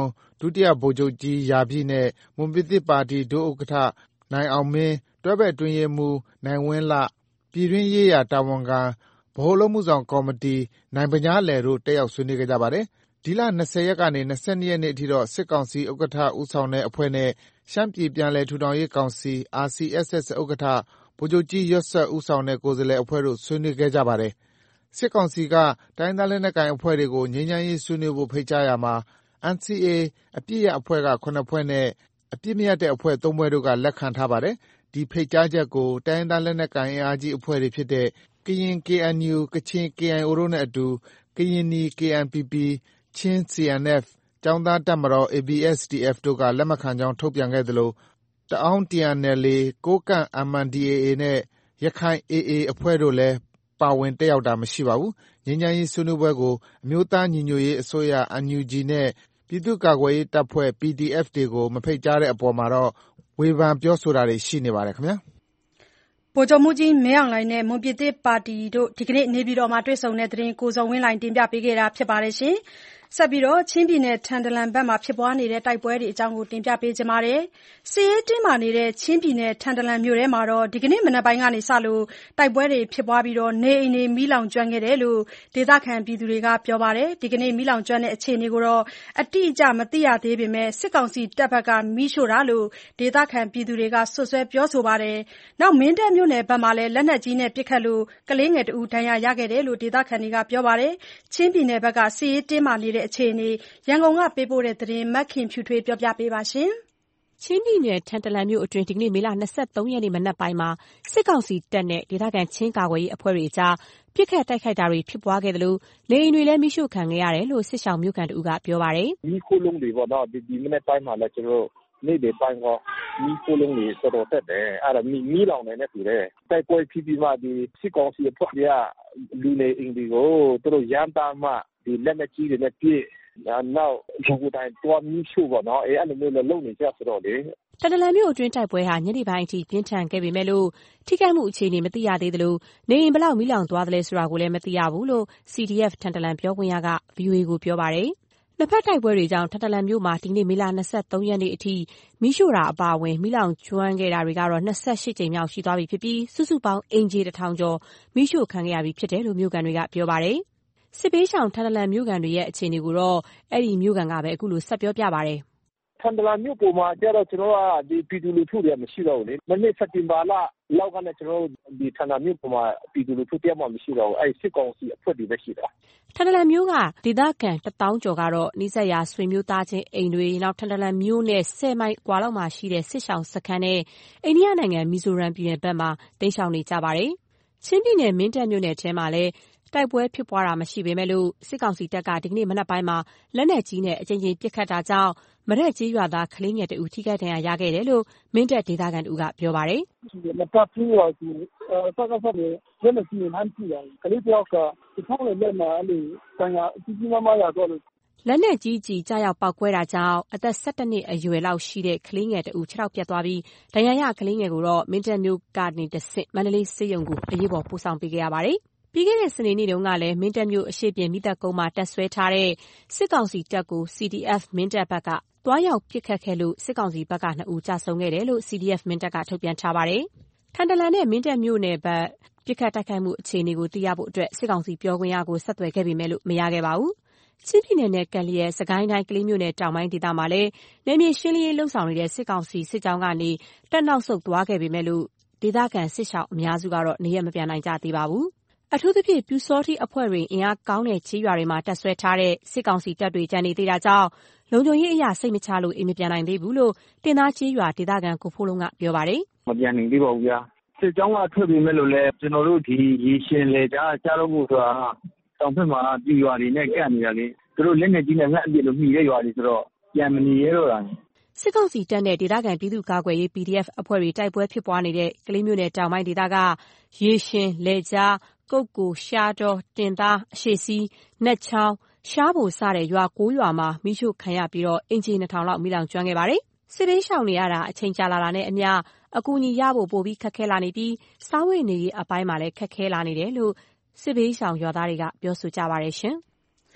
ဒုတိယဗိုလ်ချုပ်ကြီးရာပြည့်နဲ့မွန်ပြည်သစ်ပါတီဒုဥက္ကဋ္ဌနိုင်အောင်မင်းတွဲဘက်အတွင်းရေးမှူးနိုင်ဝင်းလပြည်တွင်းရေးရာတာဝန်ခံဗဟိုအလုပ်မှုဆောင်ကော်မတီနိုင်ပညာလယ်တို့တက်ရောက်ဆွေးနွေးခဲ့ကြပါတယ်။ဒီလ၂၀ရက်ကနေ၂၂ရက်နေ့အထိတော့စစ်ကောင်စီဥက္ကဋ္ဌဦးဆောင်တဲ့အဖွဲ့နဲ့ရှမ်းပြည်ပြန်လည်ထူထောင်ရေးကောင်စီ အာရ်စီအက်စ်အက်စ် ဥက္ကဋ္ဌဗိုလ်ချုပ်ကြီးရွတ်ဆက်ဦးဆောင်တဲ့ကိုယ်စားလှယ်အဖွဲ့တို့ဆွေးနွေးခဲ့ကြပါတယ်။စစ်ကောင်စီကတိုင်းရင်းသားလက်နက်ကိုင်အဖွဲ့တွေကိုငြိမ်းချမ်းရေးဆွေးနွေးဖို့ဖိတ်ကြားရာမှာ အန်စီအေ အပစ်ရပ်အဖွဲ့က၇ဖွဲ့နဲ့အပစ်မရပ်တဲ့အဖွဲ့၃ဖွဲ့တို့ကလက်ခံထားပါတယ်။ဒီဖိတ်ကြားချက်ကိုတိုင်းရင်းသားလက်နက်ကိုင်အင်အားကြီးအဖွဲ့တွေဖြစ်တဲ့ကရင် ကေအန်ယူ၊ကချင် ကေအိုင်အိုတို့နဲ့အတူကရင်နီ ကေအန်ပီပီ၊ချင်း စီအန်အက်ဖ်၊ကျောင်းသားတပ်မတော် အေဘီအက်စ်တီအက်ဖ်တို့ကလက်မခံကြောင်းထုတ်ပြန်ခဲ့သလိုတအာင်း တီအန်အယ်လ်အေ၊ကိုးကန့် အမ်အန်ဒီအေအေနဲ့ရခိုင် အေအေအဖွဲ့တို့လည်းပါဝင်တက်ရောက်တာမရှိပါဘူး။ငြိမ်းချမ်းရေးဆွေးနွေးပွဲကိုအမျိုးသားညီညွတ်ရေးအစိုးရ အန်ယူဂျီနဲ့ပြည်သူ့ကာကွယ်ရေးတပ်ဖွဲ့ ပီဒီအက်ဖ်တွေကိုမဖိတ်ကြားတဲ့အပေါ်မှာတော့ဝေဖန်ပြောဆိုတာတွေရှိနေပါတယ်ခင်ဗျာ။ဗိုလ်ချုပ်မှူးကြီးမင်းအောင်လှိုင်နဲ့မွန်ပြည်သစ်ပါတီတို့ဒီကနေ့နေပြည်တော်မှာတွေ့ဆုံတဲ့သတင်းကိုဇော်ဝင်းလှိုင်တင်ပြပေးခဲ့တာပါ။ဆက်ပြီးချင်းပြည်နယ်ထန်တလန်ဘက်မှာဖြစ်ပွားနေတဲ့တိုက်ပွဲတွေအကြောင်းတင်ပြပေးချင်ပါတယ်။စစ်ရေးတင်းမာနေတဲ့ချင်းပြည်နယ်ထန်တလန်မြို့ထဲမှာဒီကနေ့မနက်ပိုင်းကစလို့တိုက်ပွဲတွေဖြစ်ပွားပြီးနေအိမ်တွေမီးလောင်ကျွမ်းခဲ့တယ်လို့ဒေသခံတွေကပြောပါတယ်။ဒီကနေ့မီးလောင်ကျွမ်းတဲ့အခြေအနေကိုတော့အတိအကျမသိရသေးပေမဲ့စစ်ကောင်စီတပ်ဘက်ကမီးရှို့တာလို့ဒေသခံတွေကစွပ်စွဲပြောဆိုပါတယ်။နောက်မင်းတပ်မြို့နယ်ဘက်မှာလည်းလက်နက်ကြီးနဲ့ပစ်ခတ်လို့ကလေးငယ်တဦးဒဏ်ရာရခဲ့တယ်လို့ဒေသခံတွေကပြောပါတယ်။ချင်းပြည်နယ်ဘက်ကစစ်ရေးတင်းမာနေတဲ့အခြေအနေရန်ကုန်ကပေးပို့တဲ့သတင်းမခင်ဖြူထွေးပြောပြပေးပါရှင်။ချင်းပြည်နယ်ထန်တလန်မြို့အတွင်းဒီကနေ့မေလ၂၃ရက်နေ့မနက်ပိုင်းမှာစစ်ကောင်စီတပ်နဲ့ဒေသခံချင်းကာကွယ်ရေးအဖွဲ့တွေကြားပစ်ခတ်တိုက်ခိုက်တာတွေဖြစ်ပွားခဲ့တယ်လို့နေအိမ်တွေလည်းမိရှို့ခံခဲ့ရတယ်လို့စစ်ဆောင်မြို့ခံတို့ကပြောပါတယ်။မီးခိုးလုံးတွေပေါ့နော်ဒီဒီမနက်ပိုင်းမှာလည်းကျွန်တော်နေ့တွေပိုင်းကမီးခိုးလုံးတွေတော်တော်တက်တယ်အဲ့ဒါမီးမီးလောင်နေနေတူတယ်တိုက်ပွဲဖြစ်ပြီးမှဒီစစ်ကောင်စီအဖွဲ့တွေကလူနေအိမ်တွေကိုသူတို့ရန်တာမှဒီလက်နက်ကြီးတွေနဲ့ပြည့်နောက်ဘူကူတိုင်းတွားမီးရှို့ပေါ့နော်အဲအဲ့လိုမျိုးလည်းလုပ်နေကြဆိုတော့လေထန်တလန်မြို့အတွင်းတိုက်ပွဲဟာညနေပိုင်းအထိပြင်းထန်ခဲ့ပေမဲ့လို့ထိခိုက်မှုအခြေအနေမသိရသေးသလိုနေအိမ်ဘလောက်မီးလောင်သွားသလဲဆိုတာကိုလည်းမသိရဘူးလို့ စီ ဒီ အက်ဖ် ထန်တလန်ပြောခွင့်ရက ဗွီအိုအေကိုပြောပါတယ်။နှစ်ဖက်တိုက်ပွဲတွေကြောင့်ထန်တလန်မြို့မှာဒီနေ့မေလ၂၃ရက်နေ့အထိမီးရှို့တာအပါအဝင်မီးလောင်ကျွမ်းခဲ့တာတွေကတော့၂၈ကြိမ်မြောက်ရှိသွားပြီဖြစ်ပြီးစုစုပေါင်းအင်ဂျီတစ်ထောင်ကျော်မီးရှို့ခံခဲ့ရပြီဖြစ်တယ်လို့မြို့ကန်တွေကပြောပါတယ်။စစ်ပေးဆောင်ထန်တလန်မြို့ကန်တွေရဲ့အခြေအနေကိုတော့အဲ့ဒီမြို့ကန်ကပဲအခုလိုဆက်ပြောပြပါတယ်။ထန်တလန်မြို့ပေါ်မှာကျတော့ကျွန်တော်ကဒီပြည်သူလူထုတွေမရှိတော့ဘူးလေ။မနေ့စက်တင်ဘာလလောက်ကနေကျွန်တော်ဒီထန်တလန်မြို့ပေါ်မှာပြည်သူလူထုတယောက်မှမရှိတော့ဘူး။အဲ့စစ်ကောင်စီအဖွဲ့တွေပဲရှိတာ။ထန်တလန်မြို့ကဒေသခံတစ်သောင်းကျော်ကတော့နှိစက်ရာဆွေမျိုးသားချင်းအိမ်တွေနောက်ထန်တလန်မြို့နဲ့ဆယ်မိုင်ကွာလောက်မှာရှိတဲ့စစ်ဆောင်စခန်းနဲ့အိန္ဒိယနိုင်ငံမီဇိုရမ်ပြည်နယ်ဘက်မှာတိမ်းရှောင်နေကြပါတယ်။ချင်းပြည်နယ်မင်းတပ်မြို့နယ်ထဲမှာလည်းတိုက်ပွဲဖြစ်ပွားတာမရှိပေမဲ့လို့စစ်ကောင်စီတပ်ကဒီကနေ့မနက်ပိုင်းမှာလက်နက်ကြီးနဲ့အကြိမ်ကြိမ်ပစ်ခတ်တာကြောင့်မရက်ကြီးရွာသားကလေးငယ်တဦးထိခိုက်ဒဏ်ရာရခဲ့တယ်လို့မင်းတပ်ဒေသခံတို့ကပြောပါတယ်။မတပ်ဘူးရောဒီစကားစကားနဲ့လက်နက်ကြီးနဲ့ဟန်ကြည့်တယ်ကလေးတယောက်ကဒီထောင်းနဲ့လက်မှာအဲ့လိုဒဏ်ရာအကြီးကြီးမားမားရတော့လို့လက်နက်ကြီးကြီးကြားရောက်ပောက်ကွဲတာကြောင့်အသက်၁၁နှစ်အရွယ်လောက်ရှိတဲ့ကလေးငယ်တဦးခြေထောက်ပြတ်သွားပြီးဒဏ်ရာရကလေးငယ်ကိုတော့မင်းတပ်မြို့ကနေတဆင့်မန္တလေးဆေးရုံကိုအရေးပေါ်ပို့ဆောင်ပေးခဲ့ရပါတယ်။ပြီးခဲ့တဲ့စနေနေ့တုန်းကလည်းမင်းတပ်မြို့အရှေ့ပြင်မိသက်ကုန်းမှာတပ်ဆွဲထားတဲ့စစ်ကောင်စီတပ်ကို စီ ဒီ အက်ဖ် မင်းတပ်ဘက်ကတွားရောက်ပစ်ခတ်ခဲ့လို့စစ်ကောင်စီဘက်ကနှစ်ဦးကြာဆုံးခဲ့တယ်လို့ စီ ဒီ အက်ဖ် မင်းတပ်ကထုတ်ပြန်ထားပါတယ်။ထန်တလန်နဲ့မင်းတပ်မြို့နယ်ဘက်ပစ်ခတ်တိုက်ခိုက်မှုအခြေအနေကိုသိရဖို့အတွက်စစ်ကောင်စီပြောခွင့်ရကိုဆက်သွယ်ခဲ့ပေမဲ့လို့မရခဲ့ပါဘူး။ချင်းပြည်နယ်နဲ့ကံလျက်စကိုင်းတိုင်းကလေးမြို့နယ်တောင်ပိုင်းဒေသမှာလည်းနယ်မြေရှင်းလင်းရေးလှုပ်ဆောင်နေတဲ့စစ်ကောင်စီစစ်ကြောင်းကနေတက်နောက်ဆုတ်သွားခဲ့ပေမဲ့လို့ဒေသခံစစ်ရှောင်အများစုကတော့နေရမပြန်နိုင်ကြသေးပါဘူး။အထူးသဖြင့်ပြူစောတိအဖွဲ့တွေအင်အားကောင်းတဲ့ချေးရွာတွေမှာတက်ဆွဲထားတဲ့စစ်ကောင်စီတပ်တွေကြံနေသေးတာကြောင့်လုံခြုံရေးအရာစိတ်မချလို့အိမ်မပြန်နိုင်သေးဘူးလို့တင်သားချေးရွာဒေသခံကိုဖိုးလုံးကပြောပါတယ်။မပြန်နိုင်သေးပါဘူးဗျာ။စစ်ကြောင်းကထွက်ပြီးမဲ့လို့လဲကျွန်တော်တို့ဒီရေရှင်လေကြားကြားလို့ဖို့ဆိုတာတောင်ဖက်မှာပြူရွာတွေနဲ့ကန့်နေရလေသူတို့လက်နဲ့ကြီးနဲ့ငှက်အပြစ်လို့မှီတဲ့ရွာတွေဆိုတော့ပြန်မနေရတော့တာစစ်ကောင်စီတပ်နဲ့ဒေသခံပြည်သူ့ကာကွယ်ရေး ပီ ဒီ အက်ဖ် အဖွဲ့တွေတိုက်ပွဲဖြစ်ပွားနေတဲ့ကလေးမြို့နယ်တောင်ပိုင်းဒေသကရေရှင်လေကြားကုတ်ကိုရှားတော်တင်သားအရှိစီးနက်ချောင်းရှားဘိုစတဲ့ရွာ၉ရွာမှာမိရှုခံရပြီးတော့အင်ဂျီနှစ်ထောင်လောက်မိလောင်ကျွမ်းခဲ့ပါတယ်။စစ်ပေးရှောင်နေရတာအချိန်ကြာလာတာနဲ့အမျှအကူအညီရဖို့ပိုပြီးခက်ခဲလာနေပြီးစားဝတ်နေရေးအပိုင်းမှာလည်းခက်ခဲလာနေတယ်လို့စစ်ပေးရှောင်ရွာသားတွေကပြောဆိုကြပါတယ်ရှင်။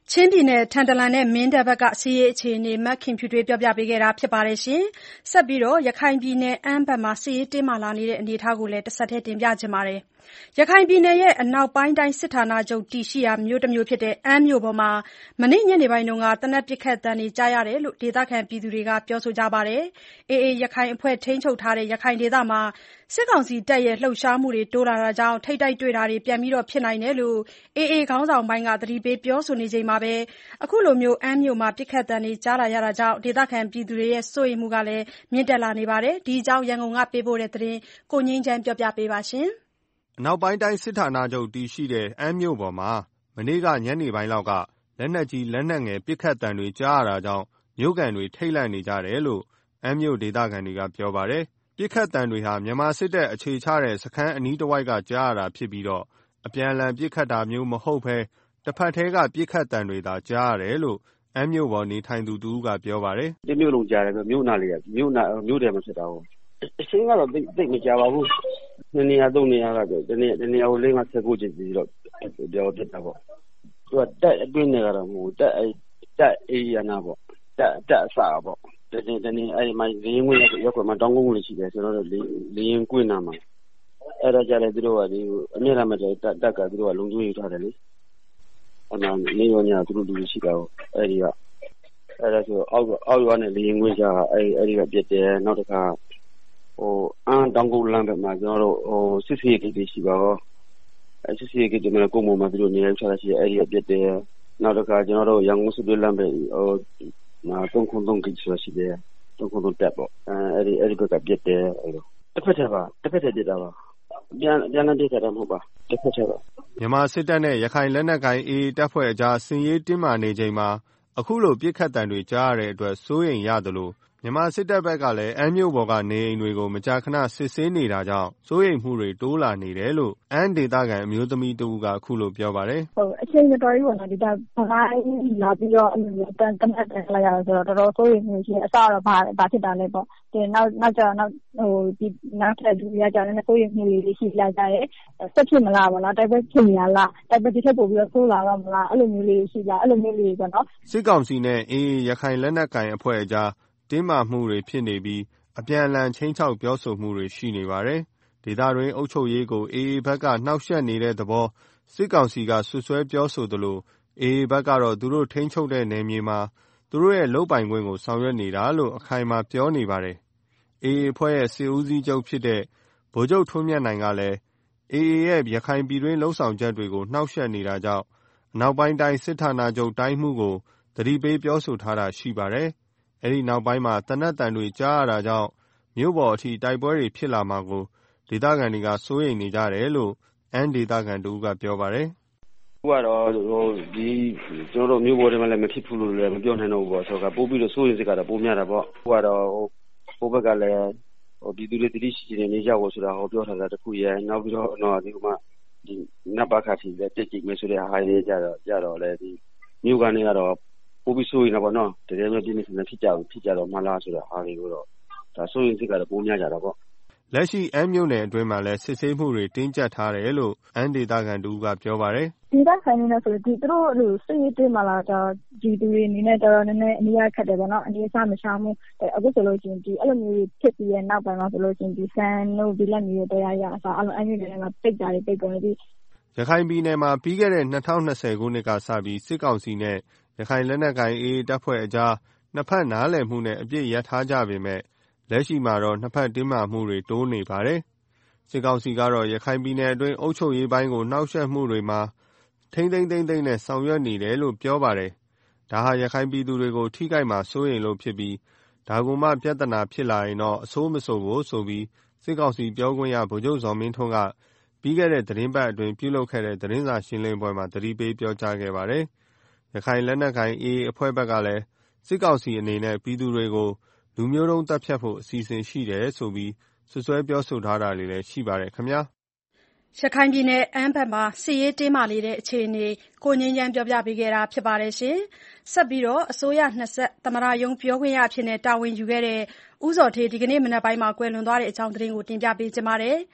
ချင်းပြည်နယ်ထန်တလန်နဲ့မင်းတပ်ဘက်ကစစ်ရေးအခြေအနေမခင်ဖြူတွေပြောပြပေးခဲ့တာပါ။ဆက်ပြီးရခိုင်ပြည်နယ်အမ်းဘက်မှာစစ်ရေးတင်းမာလာနေတဲ့အနေအထားကိုလည်းတဆက်တည်းတင်ပြချင်ပါတယ်။ရခိုင်ပြည်နယ်ရဲ့အနောက်ပိုင်းတိုင်းစစ်ဌာနချုပ်တည်ရှိရာမြို့တစ်မြို့ဖြစ်တဲ့အမ်းမြို့ပေါ်မှာမနေ့ညနေပိုင်းကသေနတ်ပစ်ခတ်သံတွေကြားရတယ်လို့ဒေသခံပြည်သူတွေကပြောဆိုကြပါတယ်။ အေအေရခိုင်အဖွဲ့ထိန်းချုပ်ထားတဲ့ရခိုင်ဒေသမှာစစ်ကောင်စီတပ်ရဲ့လှုပ်ရှားမှုတွေတိုးလာတာကြောင့်ထိပ်တိုက်တွေ့တာတွေပြန်ဖြစ်နိုင်တယ်လို့အေအေခေါင်းဆောင်ပိုင်းကသတိပေးပြောဆိုနေချိန်မှာပဲအခုလိုအမ်းမြို့မှာပစ်ခတ်သံတွေကြားလာရတာကြောင့်ဒေသခံပြည်သူတွေရဲ့စိုးရိမ်မှုကလည်းမြင့်တက်လာနေပါတယ်။ဒီအကြောင်းရန်ကုန်ကပေးပို့တဲ့သတင်းကိုငြိမ်းချမ်းပြောပြပေးပါမယ်။အနောက်ပိုင်းတိုင်းစစ်ဌာနချုပ်တည်ရှိတဲ့အမ်းမြို့ပေါ်မှာမနေ့ကညနေပိုင်းလောက်ကလက်နက်ကြီးလက်နက်ငယ်ပစ်ခတ်သံတွေကြားရတာကြောင့်မြို့ကန်တွေထိတ်လန့်နေကြတယ်လို့အမ်းမြို့ဒေသခံတွေကပြောပါတယ်။ပစ်ခတ်သံတွေဟာမြန်မာစစ်တပ်အခြေချတဲ့စခန်းအနီးတစ်ဝိုက်ကကြားရတာဖြစ်ပြီးတော့အပြန်အလှန်ပစ်ခတ်တာမျိုးမဟုတ်ဘဲတစ်ဖက်တည်းကပစ်ခတ်သံတွေသာကြားရတယ်လို့အမ်းမြို့ပေါ်နေထိုင်သူတူကပြောပါတယ်။ဒီမြို့လုံးကြားတယ်ဆိုမြို့နာလေးကမြို့နာမြို့တယ်မဖြစ်တာဟုတ်အရှင်းကတော့တိတ်တိတ်မကြပါဘူး။နှစ်နေရာသုံးနေရာကတော့ဒီနေ့ဒီနေ့ဟိုလေးငါဆက်ကိုကြည့်ပြီးတော့ပြောဖြစ်တာပေါ့။သူကတက်အတွင်းနေကြတော့မဟုတ်တက်အဲတက်အေးရနာပေါ့တက်တက်အစားပေါ့ဒီနေ့ဒီနေ့အဲဒီမှာလင်းငွေရောက်ကွယ်မှာတောင်းကုန်းလေးရှိတယ်ကျွန်တော်တို့လင်းကွင်းနာမှာအဲ့ဒါကြတယ်သူတို့ကဒီအမြဲတမ်းမတက်တက်ကသူတို့ကလုံကျူးယူထားတယ်လေအမှန်နေရောညာသူတို့လူရှိတာပေါ့အဲ့ဒီကအဲ့ဒါဆိုအောက်အောက်ရွာနဲ့လင်းကွင်းကြားကအဲ့အဲ့ဒီကပြစ်တယ်နောက်တစ်ခါဟိုအန်းတောင်းကုန်းလမ်းဘက်မှာကျွန်တော်တို့ဟိုစစ်စီကိစ္စရှိပါတော့အဲ့စစ်စီကိစ္စမှာကိုမမှာသူတို့နေရာချတာရှိအဲ့ဒီကပြစ်တယ်နောက်တစ်ခါကျွန်တော်တို့ရန်ကုန်စစ်တွေလမ်းဘက်ဟိုမှာတုံးခုံတုံးကိစ္စရှိတယ်တုံးခုံတုံးတက်ပေါ့အဲ့ဒီအဲ့ဒီဘက်ကပြစ်တယ်အဲ့လိုတစ်ဖက်တည်းပါတစ်ဖက်တည်းပြစ်တာပါပြန်ပြန်လက်ပြစ်တာမဟုတ်ပါတစ်ဖက်တည်းပါမြန်မာစစ်တပ်နဲ့ရခိုင်လက်နက်ကိုင်အေအေတပ်ဖွဲ့အကြားစစ်ရေးတင်းမာနေချိန်မှာအခုလိုပြစ်ခတ်တံတွေကြားရတဲ့အတွက်စိုးရိမ်ရတယ်လို့မြန်မာစစ်တပ်ဘက်ကလည်းအမ်းမြို့ပေါ်ကနေအိမ်တွေကိုမကြာခဏစစ်ဆေးနေတာကြောင့်စိုးရိမ်မှုတွေတိုးလာနေတယ်လို့အမ်းဒေသခံအမျိုးသမီးတဦးကအခုလိုပြောပါတယ်။ဟုတ်အချိန်တော်တော်ကြီးပေါ့နော်ဒီကဘာလာပြီးတော့အဲ့လိုတန်တန်တက်လာရဆိုတော့တော်တော်စိုးရိမ်မှုရှိတယ်အစတော့ဘာဘာဖြစ်တာလဲပေါ့ဒီနောက်နောက်ကျတော့နောက်ဟိုဒီနောက်ထပ်ဒုတိယကျတော့လည်းစိုးရိမ်မှုတွေရှိလာကြတယ်ဆက်ဖြစ်မလားပေါ့နော်တိုက်ပွဲဖြစ်နေလားတိုက်ပွဲတစ်ချက်ပို့ပြီးတော့ဆိုးလာတော့မလားအဲ့လိုမျိုးလေးရှိလာအဲ့လိုမျိုးလေးပေါ့နော်စစ်ကောင်စီနဲ့အေအေရခိုင်လက်နက်ကိုင်အဖွဲ့အကြားတင်းမာမှုတွေဖြစ်နေပြီးအပြန်အလှန်ချင်းချောက်ပြောဆိုမှုတွေရှိနေပါတယ်။ဒေသတွင်းအုပ်ချုပ်ရေးကိုအေအေဘက်ကနှောက်ယှက်နေတဲ့သဘောစစ်ကောင်စီကဆွဆွဲပြောဆိုသလိုအေအေဘက်ကတော့သူတို့ထိန်းချုပ်တဲ့နယ်မြေမှာသူတို့ရဲ့လုပ်ပိုင်ခွင့်ကိုဆောင်ရွက်နေတာလို့အခိုင်အမာပြောနေပါတယ်။အေအေအဖွဲ့ရဲ့စစ်ဦးစီးချုပ်ဖြစ်တဲ့ဗိုလ်ချုပ်ထွန်းမြတ်နိုင်ကလည်းအေအေရဲ့ရခိုင်ပြည်တွင်းလှုပ်ဆောင်ချက်တွေကိုနှောက်ယှက်နေတာကြောင့်အနောက်ပိုင်းတိုင်းစစ်ဌာနချုပ်တိုင်းမှုကိုသတိပေးပြောဆိုထားတာရှိပါတယ်။အဲဒီနောက်ပိုင်းမှာသေနတ်တံတွေကြားရတာကြောင့်မြို့ပေါ်အထိတိုက်ပွဲတွေဖြစ်လာမှာကိုဒေသခံတွေကစိုးရိမ်နေကြတယ်လို့အမ်းဒေသခံတူကပြောပါတယ်။ဟိုကတော့ဟိုဒီကျွန်တော်တို့မြို့ပေါ်တွေမှာလည်းမဖြစ်ဘူးလို့လည်းမပြောနိုင်တော့ဘူးပေါ့ဆိုတော့ပို့ပြီးတော့စိုးရိမ်စိတ်ကတော့ပိုများတာပေါ့ဟိုကတော့ဟိုဘက်ကလည်းဟိုဒီသူတွေတတိရှိနေနေကြဖို့ဆိုတာဟောပြောထားတာတခုရဲ့နောက်ပြီးတော့တော့ဒီကမှဒီနတ်ပါခါစီလည်းတက်ကြည့်မယ်ဆိုတဲ့ဟာတွေကြတော့ကြတော့လည်းဒီမြို့ကနေကတော့ပို့ပြီးဆိုရင်တော့နော်တကယ်မျိုးပြင်းပြင်းထန်ထန်ဖြစ်ကြဖြစ်ကြတော့မလားဆိုတော့အားလေးကိုတော့ဒါဆိုရင်စိတ်ကတော့ပိုများကြတာပေါ့လက်ရှိအမ်းမြို့နယ်အတွင်းမှာလည်းစစ်ဆေးမှုတွေတင်းကျပ်ထားတယ်လို့အမ်းဒေသခံတူကပြောပါတယ်ဒေသခံနေလို့ဆိုဒီသူတို့လိုစစ်ရေးတင်းမာလာတော့ဒီသူတွေအနေနဲ့တော့နည်းနည်းအနည်းရခက်တယ်ပေါ့နော်အနေအစားမရှာမှုအခုဆိုလို့ချင်းဒီအဲ့လိုမျိုးဖြစ်ပြီးရဲ့နောက်ပိုင်းမှာဆိုလို့ချင်းဒီဆန်တို့ဒီလက်မျိုးတရားရအစားအဲ့လိုအမ်းမြို့နယ်မှာပိတ်ကြတယ်ပိတ်ကုန်ပြီးရခိုင်ပြည်နယ်မှာပြီးခဲ့တဲ့၂၀၂၀ခုနှစ်ကစပြီးစစ်ကောင်စီနဲ့ရခိုင်လက်နက်ကိုင်အေအေတပ်ဖွဲ့အကြားနှစ်ဖက်နားလည်မှုနဲ့အပြစ်ရထားကြပေမဲ့လက်ရှိမှာတော့နှစ်ဖက်တင်းမာမှုတွေတိုးနေပါတယ်။စစ်ကောင်စီကတော့ရခိုင်ပြည်နယ်အတွင်းအုပ်ချုပ်ရေးပိုင်းကိုနှောက်ယှက်မှုတွေမှာထိမ့်သိမ့်သိမ့်သိမ့်နဲ့ဆောင်ရွက်နေတယ်လို့ပြောပါတယ်။ဒါဟာရခိုင်ပြည်သူတွေကိုထိခိုက်မှာစိုးရိမ်လို့ဖြစ်ပြီးဒါကမှပြဿနာဖြစ်လာရင်တော့အဆိုးမဆိုဖို့ဆိုပြီးစစ်ကောင်စီပြောခွင့်ရဗိုလ်ချုပ်ဇော်မင်းထွန်းကပြီးခဲ့တဲ့သတင်းပတ်အတွင်းပြုလုပ်ခဲ့တဲ့သတင်းစာရှင်းလင်းပွဲမှာသတိပေးပြောကြားခဲ့ပါတယ်။ရခိုင်လက်နက်ကိုင်အေအေအဖွဲ့ဘက်ကလည်းစစ်ကောင်စီအနေနဲ့ပြည်သူတွေကိုလူမျိုးတုံးတပ်ဖြတ်ဖို့အစီအစဉ်ရှိတယ်ဆိုပြီးဆွဆွဲပြောဆိုထားတာလည်းရှိပါတယ်ခင်ဗျာရခိုင်ပြည်နယ်အမ်းဘက်မှာစစ်ရေးတင်းမာနေတဲ့အခြေအနေကိုငြိမ်းချမ်းပြောပြပေးခဲ့တာဖြစ်ပါတယ်ရှင်ဆက်ပြီးတော့အစိုးရနှစ်ဆက်သမ္မတရုံးပြောခွင့်ရအဖြစ်တာဝန်ယူခဲ့တဲ့ဦးဇော်ဌေးဒီကနေ့မနက်ပိုင်းမှာကွယ်လွန်သွားတဲ့အကြောင်းသတင်းကိုတင်ပြပေးချင်ပါတယ်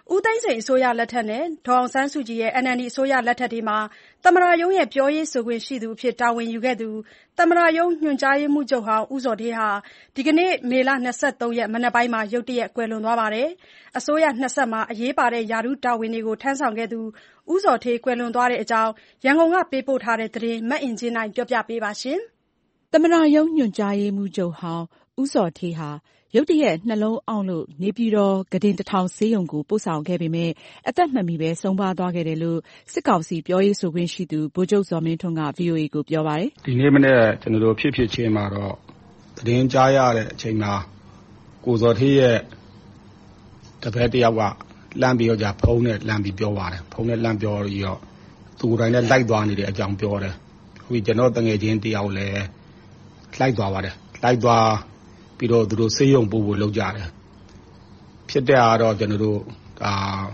ဦးသိန်းစိန်အစိုးရလက်ထက်နဲ့ဒေါ်အောင်ဆန်းစုကြည်ရဲ့ အန်အယ်လ်ဒီ အစိုးရလက်ထက်တွေမှာသမ္မတရုံးရဲ့ပြောရေးဆိုခွင့်ရှိသူအဖြစ်တာဝန်ယူခဲ့သူသမ္မတရုံးညွှန်ကြားရေးမှူးချုပ်ဟောင်းဦးဇော်ဌေးဟာဒီကနေ့မေလ၂၃ရက်မနက်ပိုင်းမှာရုတ်တရက်ကွယ်လွန်သွားပါတယ်။အစိုးရနှစ်ဆက်မှာအရေးပါတဲ့ရာထူးတာဝန်တွေကိုထမ်းဆောင်ခဲ့သူဦးဇော်ဌေးကွယ်လွန်သွားတဲ့အကြောင်းရန်ကုန်ကပေးပို့ထားတဲ့သတင်းမအင်ကြင်းနိုင်ပြောပြပေးပါမယ်။သမ္မတရုံးညွှန်ကြားရေးမှူးချုပ်ဟောင်းဦးဇော်ဌေးဟာရုတ်တရက်နှလုံးအောင့်လို့နေပြည်တော်ကုတင်တထောင်ဆေးရုံကိုပို့ဆောင်ခဲ့ပေမဲ့အသက်မမီဘဲဆုံးပါးသွားခဲ့တယ်လို့စစ်ကောင်စီပြောရေးဆိုခွင့်ရှိသူဗိုလ်ချုပ်ဇော်မင်းထွန်းက ဗွီအိုအေ ကိုပြောပါတယ်။ဒီနေ့မနေ့ကျွန်တော်တို့ဖြစ်ဖြစ်ချင်းမှာတော့သတင်းကြားရတဲ့အချိန်မှာကိုဇော်ဌေးရဲ့တပည့်တယောက်ကလမ်းပြီးတော့じゃဖုန်းနဲ့လမ်းပြီးပြောပါတယ်။ဖုန်းနဲ့လမ်းပြောပြီးတော့သူကိုယ်တိုင်နဲ့လိုက်သွားနေတဲ့အကြောင်းပြောတယ်။အခုကျွန်တော်တငယ်ချင်းတယောက်လည်းလိုက်သွားပါတယ်။လိုက်သွားပြီးတော့သူတို့ဆေးရုံပို့ဖို့လုပ်ကြတယ်ဖြစ်တဲ့အားတော့ကျွန်တော်တို့ဒါ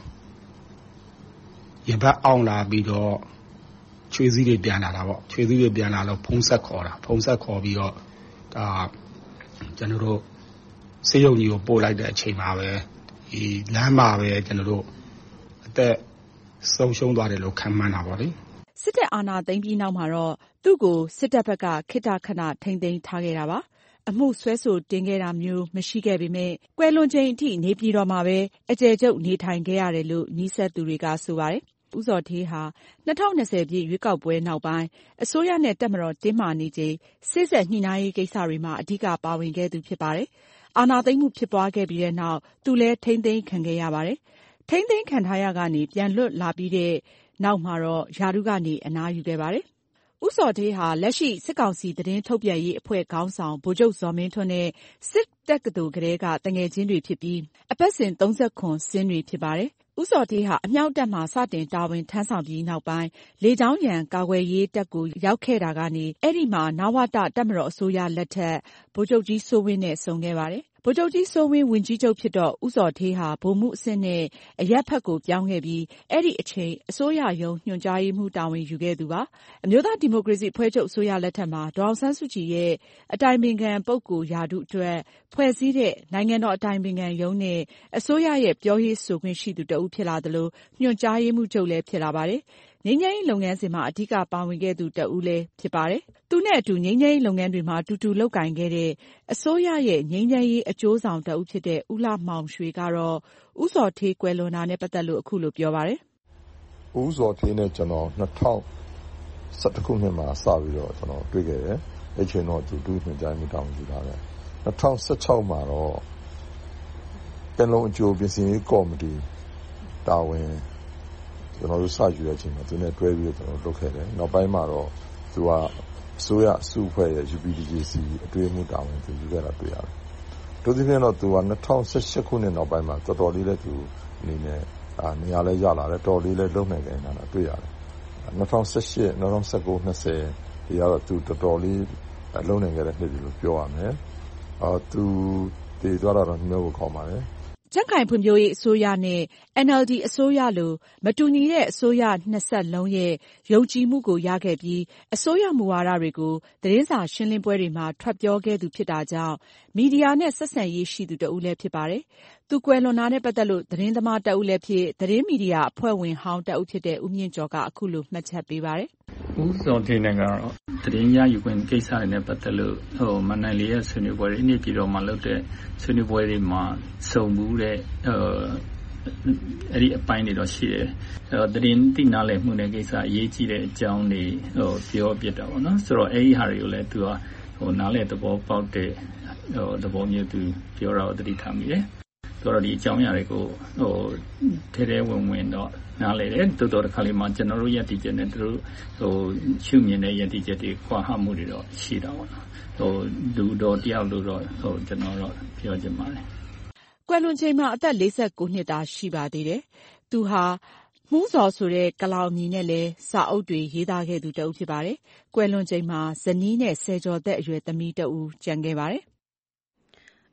ရပတ်အောင်လာပြီးတော့ချွေးစည်းတွေပြန်လာတာပေါ့ချွေးစည်းတွေပြန်လာတော့ဖုံးဆက်ခေါ်တာဖုံးဆက်ခေါ်ပြီးတော့ဒါကျွန်တော်တို့ဆေးရုံကြီးကိုပို့လိုက်တဲ့အချိန်မှာပဲဒီလမ်းမှာပဲကျွန်တော်တို့အသက်ဆုံးရှုံးသွားတယ်လို့ခံမှန်းတာပေါ့လေစစ်တပ်အာဏာသိမ်းပြီးနောက်မှာတော့သူ့ကိုစစ်တပ်ဘက်ကခိတ္တခဏထိန်းသိမ်းထားခဲ့တာပါအမှုဆွဲဆိုတင်ခဲ့တာမျိုးမရှိခဲ့ပေမဲ့ကွယ်လွန်ချိန်အထိနေပြည်တော်မှာပဲအကျယ်ချုပ်နေထိုင်ခဲ့ရတယ်လို့နီးစပ်သူတွေကဆိုပါတယ်။ဦးဇော်ဌေးဟာ၂၀၂၀ပြည့်ရွေးကောက်ပွဲနောက်ပိုင်းအစိုးရနဲ့တပ်မတော်တင်းမာနေချိန်စေ့စပ်ညှိနှိုင်းရေးကိစ္စတွေမှာအဓိကပါဝင်ခဲ့သူဖြစ်ပါတယ်။အာဏာသိမ်းမှုဖြစ်ပွားခဲ့ပြီးတဲ့နောက်သူလည်းထိန်းသိမ်းခံခဲ့ရပါတယ်။ထိန်းသိမ်းခံထားရကနေပြန်လွတ်လာပြီးတဲ့နောက်မှာတော့ရာထူးကနေအနားယူခဲ့ပါတယ်။ဦးဇော်ဌေးဟာလက်ရှိစစ်ကောင်စီသတင်းထုတ်ပြန်ရေးအဖွဲ့ခေါင်းဆောင်ဗိုလ်ချုပ်ဇော်မင်းထွန်းနဲ့စစ်တက္ကသိုလ်ကလေးကတငယ်ချင်းတွေဖြစ်ပြီးအပတ်စဉ်၃၇စင်းတွေဖြစ်ပါတယ်။ဦးဇော်ဌေးဟာအမြောက်တပ်မှစတင်တာဝန်ထမ်းဆောင်ပြီးနောက်ပိုင်းလေကြောင်းရန်ကာကွယ်ရေးတပ်ကိုရောက်ခဲ့တာကနေအဲ့ဒီမှာနဝတတပ်မတော်အစိုးရလက်ထက်ဗိုလ်ချုပ်ကြီးစိုးဝင်းနဲ့ဆုံခဲ့ပါတယ်။ဗိုလ်ချုပ်ကြီးစိုးဝင်းဝန်ကြီးချုပ်ဖြစ်တော့ဦးဇော်ဌေးဟာဗိုလ်မှူးအဆင့်နဲ့အရပ်ဘက်ကိုပြောင်းခဲ့ပြီးအဲ့ဒီအချိန်အစိုးရရုံးညွှန်ကြားရေးမှူးတာဝန်ယူခဲ့သူပါအမျိုးသားဒီမိုကရေစီအဖွဲ့ချုပ်အစိုးရလက်ထက်မှာဒေါ်အောင်ဆန်းစုကြည်ရဲ့အတိုင်ပင်ခံပုဂ္ဂိုလ်ရာထူးအတွက်ဖွဲ့စည်းတဲ့နိုင်ငံတော်အတိုင်ပင်ခံရုံးနဲ့အစိုးရရဲ့ပြောရေးဆိုခွင့်ရှိသူတဦးဖြစ်လာသလိုညွှန်ကြားရေးမှူးချုပ်လည်းဖြစ်လာပါတယ်ငြိမ်းချမ်းရေးလုပ်ငန်းစဉ်မှာအဓိကပါဝင်ခဲ့သူတဦးလည်းဖြစ်ပါတယ်။သူနဲ့အတူငြိမ်းချမ်းရေးလုပ်ငန်းတွေမှာတူတူလုပ်ကိုင်ခဲ့တဲ့အစိုးရရဲ့ငြိမ်းချမ်းရေးအကျိုးဆောင်တဦးဖြစ်တဲ့ဦးလှမောင်ရွှေကတော့ဦးဇော်ဌေးကွယ်လွန်တာနဲ့ပတ်သက်လို့အခုလိုပြောပါတယ်။ဦးဇော်ဌေးနဲ့ကျွန်တော်၂၀၁၁ခုနှစ်မှာစပြီးတော့ကျွန်တော်တွေ့ခဲ့တယ်။အဲ့ချိန်တော့သူဒုညွှန်ကြားမှုတောင်းယူလာတယ်။၂၀၁၆မှာတော့ပင်လုံအကျိုးပြင်ဆင်ရေးကော်မတီတာဝန်ကျွန်တော်တို့စယူတဲ့အချိန်မှာသူနဲ့တွဲပြီးတော့ကျွန်တော်လုပ်ခဲ့တယ်။နောက်ပိုင်းမှာတော့သူကအစိုးရအစုအဖွဲ့ရဲ့ ယူ ပီ ဒီ ဂျေ စီ အတွင်းမှုတာဝန်သူယူခဲ့တာတွေ့ရတယ်။တို့သဖြင့်တော့သူက၂၀၁၈ခုနှစ်နောက်ပိုင်းမှာတော်တော်လေးလည်းသူအနေနဲ့အာနေရာလဲရလာတယ်တော်လေးလည်းလုံနိုင်တယ်နာတွေ့ရတယ်။၂၀၁၈ ၂၀၁၉ ၂၀ဒီကတော့သူတော်တော်လေးလုံနိုင်ခဲ့တဲ့နှစ်တွေလို့ပြောရမယ်။အာသူတည်သွားတော့မျိုးကိုခေါ်ပါတယ်။ကြံ့ခိုင်ဖွံ့ဖြိုးရေးအစိုးရနဲ့ အန်အယ်လ်ဒီ အစိုးရလိုမတူညီတဲ့အစိုးရနှစ်ဆက်လုံးရဲ့ယုံကြည်မှုကိုရခဲ့ပြီးအစိုးရမူဝါဒတွေကိုသတင်းစာရှင်းလင်းပွဲတွေမှာထွက်ပြောခဲ့သူဖြစ်တာကြောင့်မီဒီယာနဲ့ဆက်ဆံရေးရှိသူတဦးလည်းဖြစ်ပါတယ်။သူကွယ်လွန်တာနဲ့ပတ်သက်လို့သတင်းသမားတဦးလည်းဖြစ်သတင်းမီဒီယာအဖွဲ့ဝင်ဟောင်းတဦးဖြစ်တဲ့ဦးမြင့်ကျော်ကအခုလိုမှတ်ချက်ပေးပါတယ်။ဦးဇော်ဌေးနဲ့ကတော့သတင်းရယူခွင့်ကိစ္စတွေနဲ့ပတ်သက်လို့ဟိုမန္တလေးရဲ့ဆွေးနွေးပွဲတွေနေ့ပြည်တော်မှာလုပ်တဲ့ဆွေးနွေးပွဲတွေမှာစုံမှုတဲ့ဟိုအဲ့ဒီအပိုင်းတွေတော့ရှိတယ်။အဲသတင်းသိနာလည်မှုတဲ့ကိစ္စအရေးကြီးတဲ့အကြောင်းတွေဟိုပြောပြတာပေါ့နော်။ဆိုတော့အဲ့ဒီဟာတွေကိုလည်းသူကဟိုနားလည်သဘောပေါက်တဲ့ဟိုသဘောမျိုးသူပြောတာကိုသတိထားမိတယ်။ဆိုတော့ဒီအကြောင်းအရာတွေကိုဟိုထဲထဲဝင်ဝင်တော့နားလည်တယ်။တိုးတော်တစ်ခါလေးမှကျွန်တော်တို့ယက်တီချက်နဲ့သူတို့ဟိုရှုမြင်တဲ့ယက်တီချက်တွေခွာဟမှုတွေတော့ရှိတာပေါ့နော်။ဟိုလူတော်တယောက်လို့တော့ဟိုကျွန်တော်တော့ပြောချင်ပါတယ်။ကွယ်လွန်ချိန်မှာအသက်လေးဆယ်ကိုနှစ်သာရှိပါသေးတယ်။သူဟာမှုဇော်ဆိုတဲ့ကလောင်အမည်နဲ့လည်းစာအုပ်တွေရေးသားခဲ့သူတဦးဖြစ်ပါတယ်။ ကွယ်လွန်ချိန်မှာဇနီးနဲ့ဆယ်ကျော်သက်အရွယ်သမီးတဦးကျန်ခဲ့ပါတယ်။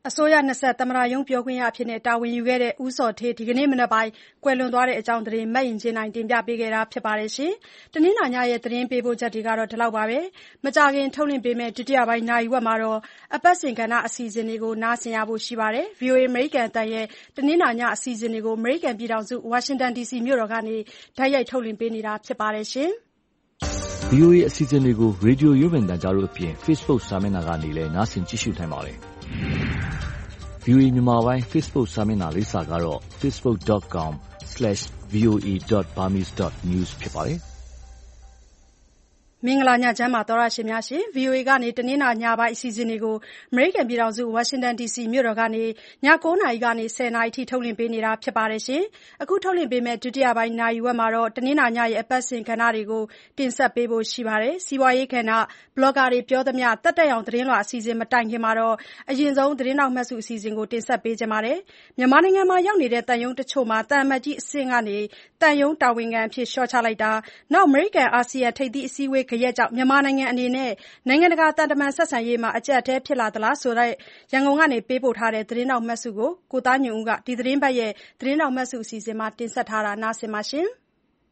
အစိုးရနှစ်ဆက်သမ္မတရုံးပြောခွင့်ရအဖြစ်တာဝန်ယူခဲ့တဲ့ဦးဇော်ဌေးဒီကနေ့မနက်ပိုင်းကွယ်လွန်သွားတဲ့အကြောင်းသတင်းမအင်ကြင်းနိုင်တင်ပြပေးခဲ့တာပါ။တနင်္လာညရဲ့သတင်းပေးပို့ချက်တွေကတော့ဒီလောက်ပါပဲ။မကြာခင်ထုတ်လွှင့်ပေးမယ့်ဒုတိယပိုင်းနာရီဝက်မှာတော့အပတ်စဉ်ကဏ္ဍအစီအစဉ်တွေကိုနားဆင်ရဖို့ရှိပါတယ်။ ဗွီအိုအေအမေရိကန်အသံရဲ့တနင်္လာညအစီအစဉ်တွေကိုအမေရိကန်ပြည်ထောင်စုဝါရှင်တန်ဒီစီမြို့တော်ကနေတိုက်ရိုက်ထုတ်လွှင့်ပေးနေတာဖြစ်ပါတယ်။ဗွီအိုအေအစီအစဉ်တွေကိုရေဒီယိုရုပ်မြင်သံကြားတို့အပြင် Facebook စာမျက်နှာကနေလည်းနားဆင်ကြည့်ရှုနိုင်ပါတယ်။ ဗွီအိုအေမြန်မာပိုင်း Facebook စာမျက်နှာလိပ်စာကတော့ ဖေ့စ်ဘုတ်ဒုတ်ကောမ်စလက်ရှ်ဗွီအိုအေဒုတ်ဘာမီစ်ဒုတ်နျူးစ် ဖြစ်ပါတယ်။မင်္ဂလာညချမ်းပါသောတရှင်များရှင်။ ဗွီအိုအေကနေတနင်္လာညပိုင်းအစီအစဉ်တွေကိုအမေရိကန်ပြည်ထောင်စုဝါရှင်တန်ဒီစီမြို့တော်ကနေညကိုးနာရီကနေဆယ်နာရီအထိထုတ်လွှင့်ပေးနေတာဖြစ်ပါတယ်။ အခုထုတ်လွှင့်ပေးမယ့်ဒုတိယပိုင်းနာရီဝက်မှာတော့တနင်္လာညရဲ့အပတ်စဉ်ကဏ္ဍတွေကိုတင်ဆက်ပေးဖို့ရှိပါတယ်။ စီးပွားရေးကဏ္ဍ၊ ဘလော့ဂါတွေပြောသမျှသက်သက်အောင်သတင်းလွှာအစီအစဉ်မတိုင်ခင်မှာအရင်ဆုံးသတင်းထောက်မစုအစီအစဉ်ကိုတင်ဆက်ပေးချင်ပါတယ်။ မြန်မာနိုင်ငံမှာရောက်နေတဲ့သံရုံးတချို့မှာသံအမတ်ကြီးအဆင့်ကနေသံရုံးတာဝန်ခံအဖြစ်လျှော့ချလိုက်တာ၊ အမေရိကန်-အာဆီယံထိပ်သီးအစည်းအဝေးဂယက်ကြောင့်မြန်မာနိုင်ငံအနေနဲ့နိုင်ငံတကာသံတမန်ဆက်ဆံရေးမှာအကျပ်အတည်းဖြစ်လာသလားဆိုတဲ့ရန်ကုန်ကနေပေးပို့ထားတဲ့သတင်းထောက်မစုကိုကိုသားညွန့်ဦးကဒီသီတင်းပတ်ရဲ့သတင်းထောက်မစုအစီအစဉ်မှာတင်ဆက်ထားပါတယ်။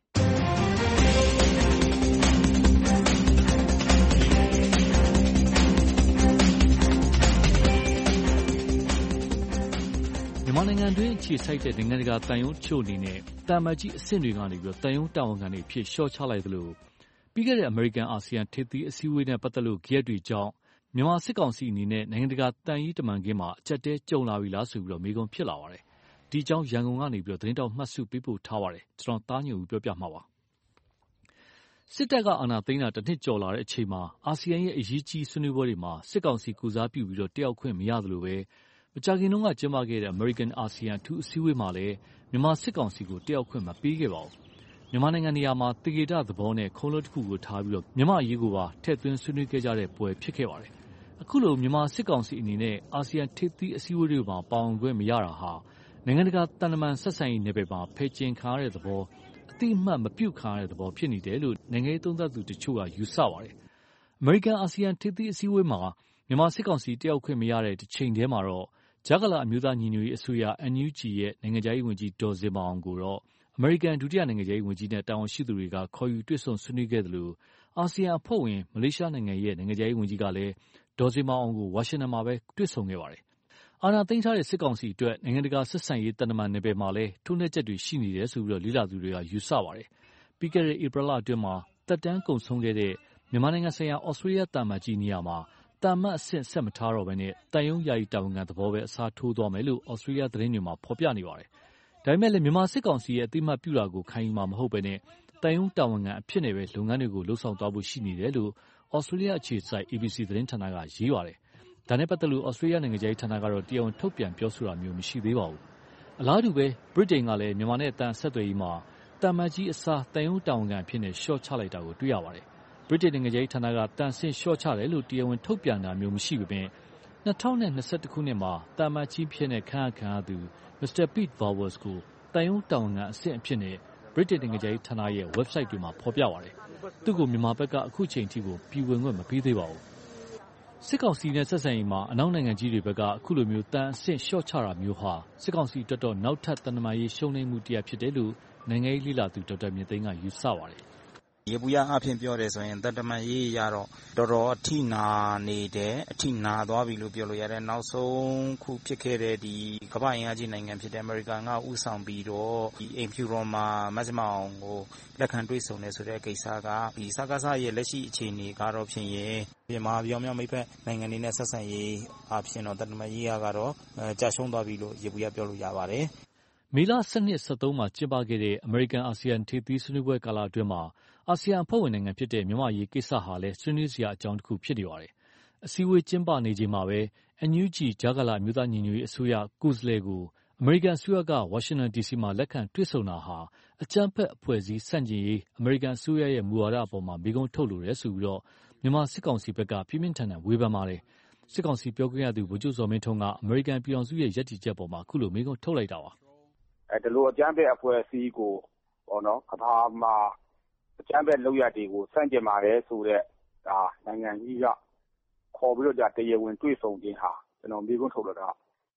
မြန်မာနိုင်ငံတွင်းအခြေစိုက်တဲ့နိုင်ငံတကာသံရုံးတချို့အနေနဲ့သံအမတ်ကြီးအဆင့်တွေကနေသံရုံးတာဝန်ခံတွေအဖြစ်လျှော့ချလိုက်သလိုပြီးခဲ့တဲ့အမေရိကန်-အာဆီယံထိပ်သီးအစည်းအဝေးနဲ့ပတ်သက်လို့ဂယက်တွေကြောင့်မြန်မာစစ်ကောင်စီအနေနဲ့နိုင်ငံတကာသံရေးတမန်ခင်းမှာအကျပ်အတည်းကြုံလာပြီလားဆိုပြီးမေးခွန်းဖြစ်လာပါတယ်။ဒီအကြောင်းရန်ကုန်ကနေသတင်းထောက်မှတ်စုပေးပို့ထားပါတယ်။ကျွန်တော်သားညွန့်ဦးပြောပြမှာပါ။စစ်တပ်ကအာဏာသိမ်းတာတနှစ်ကျော်လာတဲ့အချိန်မှာအာဆီယံရဲ့အရေးကြီးဆွေးနွေးပွဲတွေမှာစစ်ကောင်စီကိုယ်စားပြုပြီးတက်ရောက်ခွင့်မရသလိုပဲမကြာခင်တုန်းကကျင်းပခဲ့တဲ့အမေရိကန်-အာဆီယံအထူးအစည်းအဝေးမှာလည်းမြန်မာစစ်ကောင်စီကိုတက်ရောက်ခွင့်မပေးခဲ့ပါဘူး။မြန်မာနိုင်ငံနေရာမှာတေဂေတသဘောနဲ့ခုံးလွှတ်တခုကိုထားပြီးမြန်မာ့အရေးကိုပါထည့်သွင်းဆွေးနွေးခဲ့ကြတဲ့ပွဲဖြစ်ခဲ့ပါတယ်။အခုလိုမြန်မာစစ်ကောင်စီအနေနဲ့အာဆီယံထိပ်သီးအစည်းအဝေးတွေမှာပါဝင်ခွင့်မရတာဟာနိုင်ငံတကာသံတမန်ဆက်ဆံရေးနယ်ပယ်မှာဖယ်ကျဉ်ခံရတဲ့သဘောအတိအမှတ်မပြုခံရတဲ့သဘောဖြစ်နေတယ်လို့နိုင်ငံရေးသုံးသပ်သူတချို့ကယူဆပါတယ်။အမေရိကန်-အာဆီယံထိပ်သီးအစည်းအဝေးမှာမြန်မာစစ်ကောင်စီတက်ရောက်ခွင့်မရတဲ့တချိန်တည်းမှာတော့ကြားကာလအမျိုးသားညီညွတ်ရေးအစိုးရ အန်ယူဂျီ ရဲ့နိုင်ငံခြားရေးဝန်ကြီးဒေါ်ဇင်မာအောင်ကိုတော့အမေရိကန်ဒုတိယနိုင်ငံခြားရေးဝန်ကြီးနဲ့တာဝန်ရှိသူတွေကခေါ်ယူတွေ့ဆုံဆွေးနွေးခဲ့သလိုအာဆီယံအဖွဲ့ဝင်မလေးရှားနိုင်ငံရဲ့နိုင်ငံခြားရေးဝန်ကြီးကလည်းဒေါ်ဇင်မာအောင်ကိုဝါရှင်တန်မှာပဲတွေ့ဆုံခဲ့ပါတယ်။အာဏာသိမ်းထားတဲ့စစ်ကောင်စီအတွက်နိုင်ငံတကာဆက်ဆံရေးသံတမန်နယ်ပယ်မှာလည်းထိုးနှက်ချက်တွေရှိနေတယ်ဆိုပြီးလေ့လာသူတွေကယူဆပါတယ်။ပြီးခဲ့တဲ့ဧပြီလအတွင်းမှာသက်တမ်းကုန်ဆုံးခဲ့တဲ့မြန်မာနိုင်ငံဆိုင်ရာဩစတြေးလျသံအမတ်ကြီးနေရာမှာသံအမတ်အဆင့်ဆက်မထားတော့ဘဲသံရုံးယာယီတာဝန်ခံသဘောပဲအစားထိုးသွားမယ်လို့ဩစတြေးလျသတင်းတွေမှာဖော်ပြနေပါတယ်။ဒါပေမဲ့လည်းမြန်မာစစ်ကောင်စီရဲ့အသိအမှတ်ပြုတာကိုခံယူမှာမဟုတ်ဘဲသံရုံးတာဝန်ခံအဖြစ်နဲ့ပဲလုပ်ငန်းတွေကိုလုပ်ဆောင်သွားဖို့ရှိနေတယ်လို့ဩစတြေးလျအခြေစိုက် အေဘီစီသတင်းဌာနကရေးပါတယ်။ဒါနဲ့ပတ်သက်လို့ဩစတြေးလျနိုင်ငံခြားရေးဌာနကတော့တရားဝင်ထုတ်ပြန်ပြောဆိုတာမျိုးမရှိသေးပါဘူး။အလားတူပဲဗြိတိန်ကလည်းမြန်မာနဲ့သံအဆက်အသွယ်ရေးမှာသံအမတ်ကြီးအစားသံရုံးတာဝန်ခံအဖြစ်နဲ့လျှော့ချလိုက်တာကိုတွေ့ရပါတယ်။ဗြိတိန်နိုင်ငံခြားရေးဌာနကသံအဆင့်လျှော့ချတယ်လို့တရားဝင်ထုတ်ပြန်တာမျိုးမရှိပေမဲ့၂၀၂၁ခုနှစ်မှာသံအမတ်ကြီးအဖြစ်နဲ့ခန့်အပ်ခံရသူမစ္စတာ Pete Vowles ကိုသံရုံးတာဝန်ခံအဆင့်အဖြစ်နဲ့ဗြိတိန်နိုင်ငံခြားရေးဌာနရဲ့ website တွေမှာဖော်ပြပါတယ်။သူ့ကိုမြန်မာဘက်ကအခုချိန်ထိကိုပြည်ဝင်ခွင့်မပေးသေးပါဘူး။စစ်ကောင်စီနဲ့ဆက်ဆံရေးမှာအနောက်နိုင်ငံကြီးတွေဘက်ကအခုလိုမျိုးသံအဆင့်လျှော့ချတာမျိုးဟာစစ်ကောင်စီအတွက်တော့နောက်ထပ်သံတမန်ရေးရှုံးနိမ့်မှုတစ်ရပ်ဖြစ်တယ်လို့နိုင်ငံရေးလေ့လာသူဒေါက်တာမြင့်သိန်းကယူဆပါတယ်။ယေဘုယျအားဖြင့်ပြောတယ်ဆိုရင်သံတမန်ရေးအရတော့တော်တော်အထိနာနေတယ်အထိနာသွားပြီလို့ပြောလို့ရတယ်နောက်ဆုံးခုဖြစ်ခဲ့တဲ့ဒီကမ္ဘာ့အင်အားကြီးနိုင်ငံဖြစ်တဲ့အမေရိကန်ကဥဆောင်ပြီးတော့ဒီအိမ်ဖြူတော်မှာမဇ္ဈိမအောင်ကိုလက်ခံတွေ့ဆုံနေဆိုတဲ့ကိစ္စကဒီစကားစားရဲ့လက်ရှိအခြေအနေကတော့ဖြင့်ရင်မြန်မာပြောင်မြောက်မိဖက်နိုင်ငံတွေနဲ့ဆက်ဆံရေးအားဖြင့်တော့သံတမန်ရေးကတော့ကြာရှုံးသွားပြီလို့ယေဘုယျပြောလို့ရပါတယ်မေလ၁၂-၁၃မှာကျင်းပခဲ့တဲ့အမေရိကန်-အာဆီယံထိပ်သီးဆွေးနွေးပွဲကာလအတွင်းမှာအာဆီယံအဖွဲ့ဝင်နိုင်ငံဖြစ်တဲ့မြန်မာ့အရေးကိစ္စဟာလည်းဆွေးနွေးစရာအကြောင်းတစ်ခုဖြစ်နေပါတယ်။အစည်းအဝေးကျင်းပနေချိန်မှာပဲ အန်ယူဂျီ ကြားကာလအမျိုးသားညီညွတ်ရေးအစိုးရကိုယ်စားလှယ်ကိုအမေရိကန်အစိုးရကဝါရှင်တန်ဒီစီမှာလက်ခံတွေ့ဆုံတာဟာအကြမ်းဖက်အဖွဲ့အစည်းဆန့်ကျင်ရေးအမေရိကန်အစိုးရရဲ့မူဝါဒအပေါ်မှာမေးခွန်းထုတ်လိုတယ်ဆိုပြီးမြန်မာစစ်ကောင်စီဘက်ကပြင်းပြင်းထန်ထန်ဝေဖန်ပါတယ်။စစ်ကောင်စီပြောခွင့်ရသူဗိုလ်ချုပ်ဇော်မင်းထွန်းကအမေရိကန်ပြည်ထောင်စုရဲ့ရပ်တည်ချက်အပေါ်မှာအခုလိုမေးခွန်းထုတ်လိုက်တာပါ။အဲဒီလိုအကြမ်းဖက်အဖွဲ့အစည်းကိုပေါ့နော်ကမ္ဘာမှာအကြမ်းဖက်လုပ်ရပ်တွေကိုဆန့်ကျင်ပါတယ်ဆိုတဲ့ဒါနိုင်ငံကြီးကခေါ်ပြီးတော့တရားဝင်တွေ့ဆုံခြင်းဟာကျွန်တော်မေးခွန်းထုတ်လို့တော့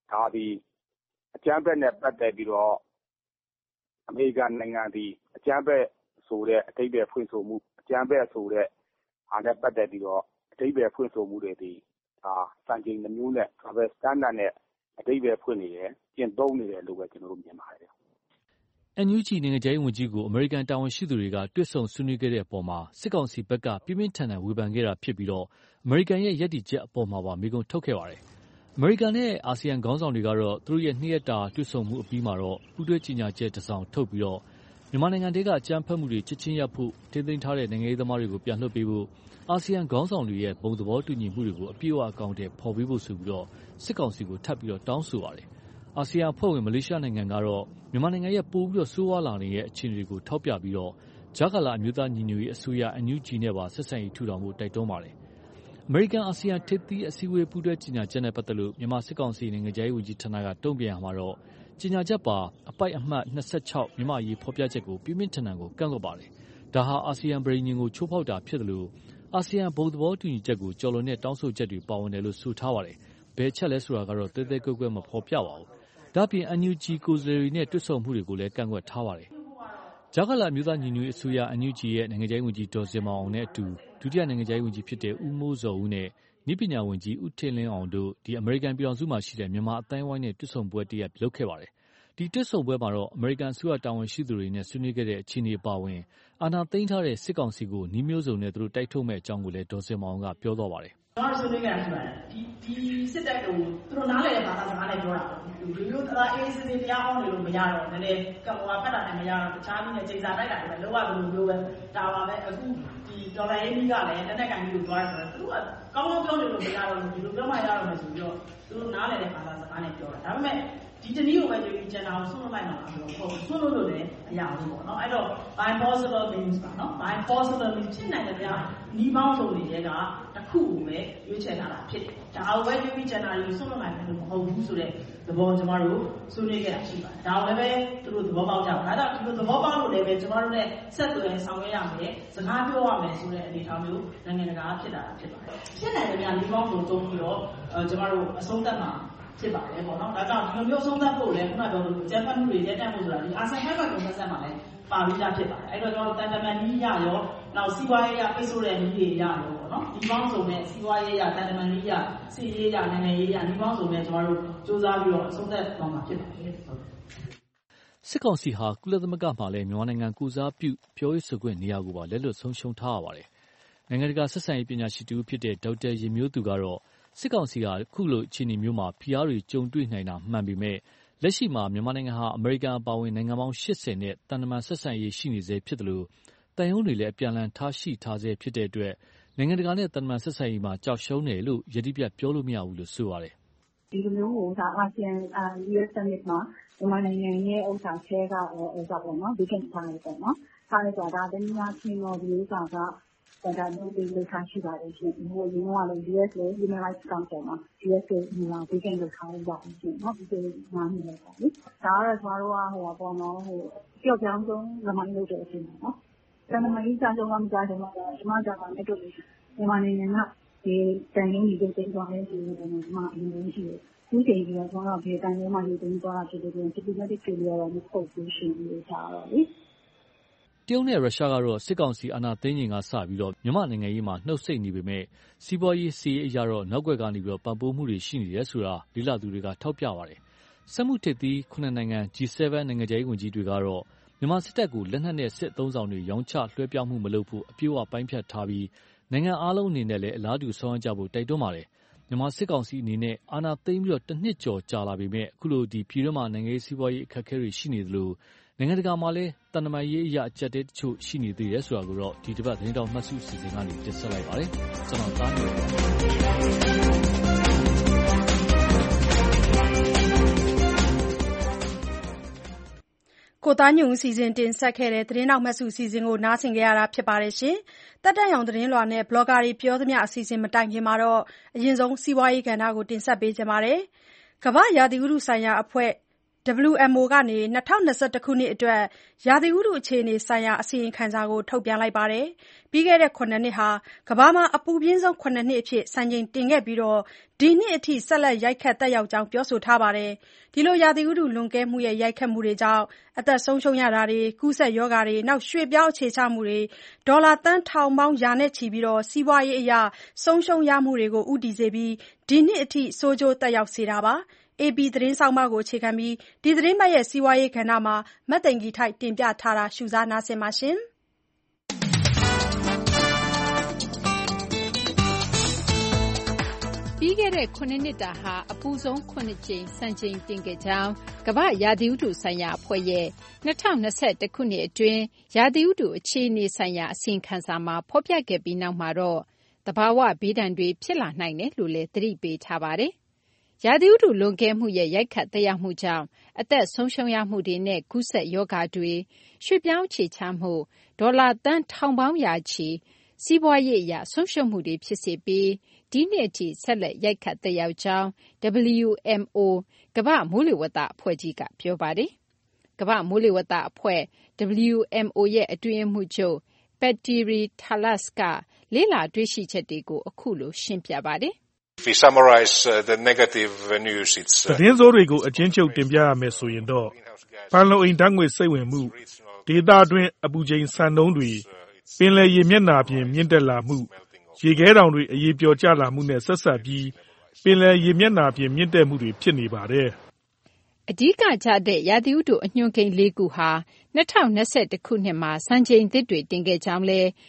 ဒါသည်အကြမ်းဖက်နဲ့ပတ်သက်ပြီးတော့အမေရိကန်နိုင်ငံသည်အကြမ်းဖက်ဆိုတဲ့အဓိပ္ပာယ်ဖွင့်ဆိုမှုအကြမ်းဖက်ဆိုတဲ့အားနဲ့ပတ်သက်ပြီးတော့အဓိပ္ပာယ်ဖွင့်ဆိုမှုတွေဒီဒါစံချိန်မျိုးနဲ့ travel standard နဲ့အဓိပ္ပာယ်ဖွင့်နေတယ်ကျင့်သုံးနေတယ်လို့ပဲကျွန်တော်တို့မြင်ပါတယ်။ အန် ယူ ဂျီ နိုင်ငံခြားရေးဝန်ကြီးကိုအမေရိကန်တာဝန်ရှိသူတွေကတွေ့ဆုံဆွေးနွေးခဲ့တဲ့အပေါ်မှာစစ်ကောင်စီဘက်ကပြင်းပြင်းထန်ထန်ဝေဖန်ခဲ့တာဖြစ်ပြီးတော့အမေရိကန်ရဲ့ရပ်တည်ချက်အပေါ်မှာပါမေးခွန်းထုတ်ခဲ့ပါတယ်။အမေရိကန်နဲ့အာဆီယံခေါင်းဆောင်တွေကတော့သူတို့ရဲ့နှစ်ရက်တာတွေ့ဆုံမှုအပြီးမှာတော့ပူးတွဲကြေညာချက်တစ်စောင်ထုတ်ပြီးတော့မြန်မာနိုင်ငံတဲကအကြမ်းဖက်မှုတွေချက်ချင်းရပ်ဖို့ထိန်းသိမ်းထားတဲ့နိုင်ငံရေးသမားတွေကိုပြန်လွှတ်ပေးဖို့အာဆီယံခေါင်းဆောင်တွေရဲ့ဘုံသဘောတူညီမှုတွေကိုအပြည့်အဝအကောင်အထည်ဖော်ပေးဖို့ဆိုပြီးတော့စစ်ကောင်စီကိုထပ်ပြီးတော့တောင်းဆိုပါတယ်။အာဆီယံအဖွဲ့ဝင်မလေးရှားနိုင်ငံကတော့မြန်မာနိုင်ငံရဲ့ပိုပြီးတော့ဆိုးဝါးလာနေတဲ့အခြေအနေတွေကိုထောက်ပြပြီးတော့ကြားကာလအမျိုးသားညီညွတ်ရေးအစိုးရ အန် ယူ ဂျီ နဲ့ပါဆက်ဆံရေးထူထောင်ဖို့တိုက်တွန်းပါတယ်။အမေရိကန်အာဆီယံထိပ်သီးအစည်းအဝေးပူးတွဲကြေညာချက်နဲ့ပတ်သက်လို့မြန်မာစစ်ကောင်စီနိုင်ငံခြားရေးဝန်ကြီးဌာနကတုံ့ပြန်မှာတော့ကြေညာချက်ပါအပိုက်အမှတ်၂၆မြန်မာရေးဖော်ပြချက်ကိုပြင်းပြင်းထန်ထန်ကိုကန့်ကွက်ပါတယ်။ဒါဟာအာဆီယံပြည်ညင်ကိုချိုးဖောက်တာဖြစ်တယ်လို့အာဆီယံဘုံသဘောတူညီချက်ကိုကျော်လွန်တဲ့တောင်းဆိုချက်တွေပါဝင်တယ်လို့ဆိုထားပါတယ်။ဘယ်ချက်လဲဆိုတာကတော့တဲတဲကွဲကွဲမဖော်ပြပါဘူး။ဒါ့အပြင် အန် ယူ ဂျီ ကိုယ်စားလှယ်တွေနဲ့တွေ့ဆုံမှုတွေကိုလည်းကန့်ကွက်ထားပါတယ်။ကြားကာလအမျိုးသားညီညွတ်ရေးအစိုးရ အန် ယူ ဂျီ ရဲ့နိုင်ငံခြားရေးဝန်ကြီးဒေါ်ဇင်မာအောင်နဲ့အတူဒုတိယနိုင်ငံခြားရေးဝန်ကြီးဖြစ်တဲ့ဦးမိုးဇော်ဦးနဲ့နည်းပညာဝန်ကြီးဦးထင်လင်းအောင်တို့ဒီအမေရိကန်ပြည်ထောင်စုမှာရှိတဲ့မြန်မာအတိုင်းဝိုင်းနဲ့တွေ့ဆုံပွဲတရက်လုပ်ခဲ့ပါတယ်။ဒီတွေ့ဆုံပွဲမှာတော့အမေရိကန်အစိုးရတာဝန်ရှိသူတွေနဲ့ဆွေးနွေးခဲ့တဲ့အခြေအနေပါဝင်အာဏာသိမ်းထားတဲ့စစ်ကောင်စီကိုနှီးမျိုးစုံနဲ့သူတို့တိုက်ထုတ်မဲ့အကြောင်းကိုလည်းဒေါ်စင်မောင်ကပြောသွားပါတယ်။ကျွန်တော်ဆွေးနွေးကြတာရှိပါတယ်။ဒီဒီစစ်တပ်ကိုသူတို့နားလည်တဲ့ဘာသာစကားနဲ့ပြောတာပေါ့။ဒီလိုတရားအေးစစ်စစ်တရားအောင်နေလို့မရတော့နည်းနည်းကံပေါ်ဖတ်တာနဲ့မရတော့တခြားနည်းနဲ့ချိန်စာတိုက်တာတွေပဲလောကလိုမျိုးပဲဒါပါပဲအခုဒီဒေါ်လာရေးကြီးကလည်းလက်နက်ကန်ကြီးကိုသွားတယ်ဆိုတော့သူတို့ကကောင်းကောင်းပြောနေလို့မရတော့ဘူးဒီလိုပြောမှရတော့မယ်ဆိုပြီးတော့သူတို့နားလည်တဲ့ဘာသာစကားနဲ့ပြောတာဒါပေမဲ့ဒီတနည်းကိုပဲဒီကျန်တာကိုဆွလို့လိုက်မှာဆိုတော့ဟုတ်ဆွလို့လို့လည်းအရာဘူးပေါ့နော်အဲ့တော့ by possible means ပါနော် by possible means ဖြစ်နိုင်တဲ့များနီးပေါင်းစုံတွေကတစ်ခုကိုပဲရွေးချယ်ထားတာဖြစ်တယ်ဒါအောင်ပဲဒီကျန်တာကိုဆွလို့လိုက်မယ်လို့မဟုတ်ဘူးဆိုတဲ့သဘောကျွန်တော်တို့ဆွေးနွေးခဲ့တာရှိပါတယ်ဒါအောင်လည်းပဲသူတို့သဘောပေါက်ကြပါဒါကြောင့်ဒီလိုသဘောပေါက်လို့လည်းပဲကျွန်တော်တို့နဲ့ဆက်သွယ်ဆောင်ရွက်ရမယ်စကားပြောရမယ်ဆိုတဲ့အနေအထားမျိုးနိုင်ငံတကာဖြစ်တာဖြစ်ပါတယ်ဖြစ်နိုင်တဲ့များနီးပေါင်းစုံတုံးပြီးတော့ကျွန်တော်တို့အဆုံးသတ်မှာဖြစ်ပါတယ်ပေါ့နော်ဒါကြောင့်ဒီလိုမျိုးဆုံးသတ်ဖို့လည်းခုနပြောလို့ကျန်းမာမှုတွေရက်တက်မှုဆိုတာဒီအာဆန်ဟက်ဘတ်ကွန်ဆတ်မှာလည်းပါပြီးသားဖြစ်ပါတယ်အဲ့တော့ကျွန်တော်တန်တမန်ကြီးရရောနောက်စီးပွားရေးရပိတ်ဆို့တဲ့နည်းတွေရရောပေါ့နော်ဒီပေါင်းစုံနဲ့စီးပွားရေးရတန်တမန်ကြီးရစီးရေးရနိုင်ငံရေးရဒီပေါင်းစုံနဲ့ကျွန်တော်တို့စူးစမ်းပြီးတော့ဆုံးသတ်သွားမှာဖြစ်ပါတယ်စစ်ကောင်စီဟာကုလသမဂ္ဂမှာလည်းမြန်မာနိုင်ငံကိုစားပြုပြောရေးဆိုခွင့်နေရာကိုပါလက်လွတ်ဆုံးရှုံးထားရပါတယ်နိုင်ငံတကာဆက်ဆံရေးပညာရှိတူဖြစ်တဲ့ဒေါက်တာရေမျိုးသူကတော့စစ်ကောင်စီကခုလိုအခြေအနေမျိုးမှာဖိအားတွေကြုံတွေ့နိုင်တာမှန်ပေမဲ့လက်ရှိမှာမြန်မာနိုင်ငံဟာအမေရိကန်အပါအဝင်နိုင်ငံပေါင်းရှစ်ဆယ်နဲ့တန်တမာဆက်ဆံရေးရှိနေစေဖြစ်တယ်လို့တန်ယုံတွေလည်းအပြန်အလှန်ထားရှိထားစေဖြစ်တဲ့အတွက်နိုင်ငံတကာနဲ့တန်တမာဆက်ဆံရေးမှာကြောက်ရှုံးတယ်လို့ယတိပြတ်ပြောလို့မရဘူးလို့ဆိုပါတယ်ဒီလိုမျိုးဟိုဒါအာဆီယံအာ ယူ အက်စ် Summit မှာမြန်မာနိုင်ငံရဲ့ဥစ္စာဆဲကဟိုဥစ္စာပေါ့နော်ဒီကိစ္စတွေပေါ့နော်ထားလိုက်တော့ဒါတနည်းအားဖြင့်တော့ဒီဥစ္စာကဒါမျိုးတွေလုပ်ထားရှိပါတယ်ရှင်။ဟိုရင်းကလည်း ယူ အက်စ် လေ Human Rights Council မှာ ယူ အက်စ် ကိုဒီမှာဒီကိန်းလုပ်ထားရပါရှင်။နော်ဒီကိန်းမှာနေလိုက်ပါလေ။ဒါကတော့ကျွန်တော်တို့ကဟိုပါပေါ့နော်ဟိုကြောက်ကြောင်ဆုံးလမိုင်းလုပ်တဲ့အချိန်ပေါ့နော်။ဒါမှမဟုတ်စာချုပ်ကမကြားတယ်မှာဒီမှာကြာတာနဲ့တွေ့လို့မြန်မာနိုင်ငံကဒီတန်ရင်းကြီးတွေတင်သွားတဲ့ဒီလိုမျိုးအရင်ရှိတယ်။ဒီချိန်ကြီးတော့ကျွန်တော်တို့ဒီတန်ရင်းမှာဒီတင်သွားတာဖြစ်တဲ့ပြင် diplomatic failure တော့မဟုတ်ဘူးရှင်လို့ကြားတော့လေ။တရုတ်နဲ့ရုရှားကတော့စစ်ကောင်စီအာဏာသိမ်းချိန်ကစပြီးတော့မြန်မာနိုင်ငံရေးမှာနှုတ်ဆက်နေပေမဲ့စီးပွားရေးစီးရေးအရတော့နောက်ွက်ကနေပြီးတော့ပံ့ပိုးမှုတွေရှိနေတယ်ဆိုတာလိလာသူတွေကထောက်ပြပါတယ်။စက်မှုထစ်သီးခုနှစ်နိုင်ငံ ဂျီ ဆဲဗန် နိုင်ငံခြားရေးဝန်ကြီးတွေကတော့မြန်မာစစ်တပ်ကိုလက်နက်နဲ့စစ်အသုံးဆောင်တွေရောင်းချလွှဲပြောင်းမှုမလုပ်ဖို့အပြည့်အဝပိုင်းဖြတ်ထားပြီးနိုင်ငံအားလုံးအနေနဲ့လည်းအလားတူဆောင်ရွက်ကြဖို့တိုက်တွန်းပါတယ်။မြန်မာစစ်ကောင်စီအနေနဲ့အာဏာသိမ်းပြီးတော့တစ်နှစ်ကျော်ကြာလာပေမဲ့အခုလိုဒီပြည်တွင်းမှာနိုင်ငံရေးစီးပွားရေးအခက်အခဲတွေရှိနေသလိုနိုင်ငံတကာမှာလည်းတန်တမာရေးအရာအကျက်တဲတချို့ရှိနေသေးတယ်ဆိုတာကိုတော့ဒီတစ်ပတ်သတင်းတော်မှတ်စုစီစဉ်ကနေတင်ဆက်လိုက်ပါတယ်ကျွန်တော်သားမျိုးပါကိုသားညုံစီစဉ်တင်ဆက်ခဲ့တဲ့သတင်းတော်မှတ်စုစီစဉ်ကိုနားဆင်ကြရတာဖြစ်ပါတယ်ရှင်တက်တက်ရောင်သတင်းလွှာနဲ့ဘလော့ဂါတွေပြောသမျှအစီအစဉ်မတိုင်ခင်မှာတော့အရင်ဆုံးစီးပွားရေးကဏ္ဍကိုတင်ဆက်ပေးကြပါမယ်ကမ္ဘာရာသီဥတုဆိုင်ရာအဖွဲ့ W M O ကနေ၂၀၂၁ခုနှစ်အတွက်ရာသီဥတုအခြေအနေဆိုင်ရာအစီရင်ခံစာကိုထုတ်ပြန်လိုက်ပါတယ်။ပြီးခဲ့တဲ့ခုနှစ်နှစ်ဟာကမ္ဘာမှာအပူပြင်းဆုံးခုနှစ်နှစ်အဖြစ်စံချိန်တင်ခဲ့ပြီးဒီနှစ်အထိဆက်လက်ရိုက်ခတ်သက်ရောက်ကြောင်းပြောဆိုထားပါတယ်။ဒီလိုရာသီဥတုလွန်ကဲမှုရဲ့ရိုက်ခတ်မှုတွေကြောင့်အသက်ဆုံးရှုံးရတာတွေ၊ကူးစက်ရောဂါတွေ၊ရွှေ့ပြောင်းအခြေချမှုတွေဒေါ်လာသန်းထောင်ပေါင်းရာနဲ့ချီပြီးစီးပွားရေးအရဆုံးရှုံးရမှုတွေကိုဦးတည်စေပြီးဒီနှစ်အထိဆိုးကျိုးသက်ရောက်စေတာပါ။ A P သတင်းဆောင်းပါးကိုအခြေခံပြီးဒီသတင်းပတ်ရဲ့စီးပွားရေးကဏ္ဍမှာမသိင်္ဂီထိုက်တင်ပြထားတာရှုစားနားဆင်ပါရှင်။ပြီးခဲ့တဲ့ခုနှစ်တာဟာအပူဆုံးခုနှစ်ကြိမ်စံချိန်တင်ခဲ့ကြောင်းကမ္ဘာ့ရာသီဥတုဆိုင်ရာအဖွဲ့ရဲ့၂၀၂၁ခုနှစ်အတွင်းရာသီဥတုအခြေအနေဆိုင်ရာအစီရင်ခံစာမှာဖော်ပြခဲ့ပြီးနောက်မှာတော့သဘာဝဘေးဒဏ်တွေဖြစ်လာနိုင်တယ်လို့လည်းသတိပေးထားပါတယ်။ရာသီဥတုလွန်ကဲမှုရဲ့ရိုက်ခတ်သက်ရောက်မှုကြောင့်အသက်ဆုံးရှုံးရမှုတွေနဲ့ကူးစက်ရောဂါတွေ၊ရွှေ့ပြောင်းအခြေချမှုဒေါ်လာသန်းထောင်ပေါင်းရာချီစီးပွားရေးအရဆုံးရှုံးမှုတွေဖြစ်စေပြီးဒီနှစ်အထိဆက်လက်ရိုက်ခတ်သက်ရောက်ကြောင်း W M O ကမ္ဘာ့မိုးလေဝသအဖွဲ့ကြီးကပြောပါတယ်။ကမ္ဘာ့မိုးလေဝသအဖွဲ့ W M O ရဲ့အတွင်းရေးမှူးချုပ် Petteri Talas ကလေ့လာတွေ့ရှိချက်တွေကိုအခုလိုရှင်းပြပါတယ်။ If we summarize uh, the negative news, it's uh, သတင်းစိုးတွေကိုအချင်းချုပ်တင်ပြရမယ်ဆိုရင်တော့ဖန်လုံအိမ်ဓာတ်ငွေ့စိတ်ဝင်မှုဒေသတွင်းအပူချိန်စံနှုန်းတွေပင်လယ်ရေမျက်နှာပြင်မြင့်တက်လာမှုရေခဲတောင်တွေအရေးပျော်ကျလာမှုနဲ့ဆက်စပ်ပြီးပင်လယ်ရေမျက်နှာပြင်မြင့်တက်မှုတွေဖြစ်နေပါတယ်။အဓိကကျတဲ့ရာသီဥတုအညွှန်းကိန်းလေးခုဟာ၂၀၂၁ခုနှစ်မှာစံချိန်သစ်တွေတင်ခဲ့ကြောင်းလဲ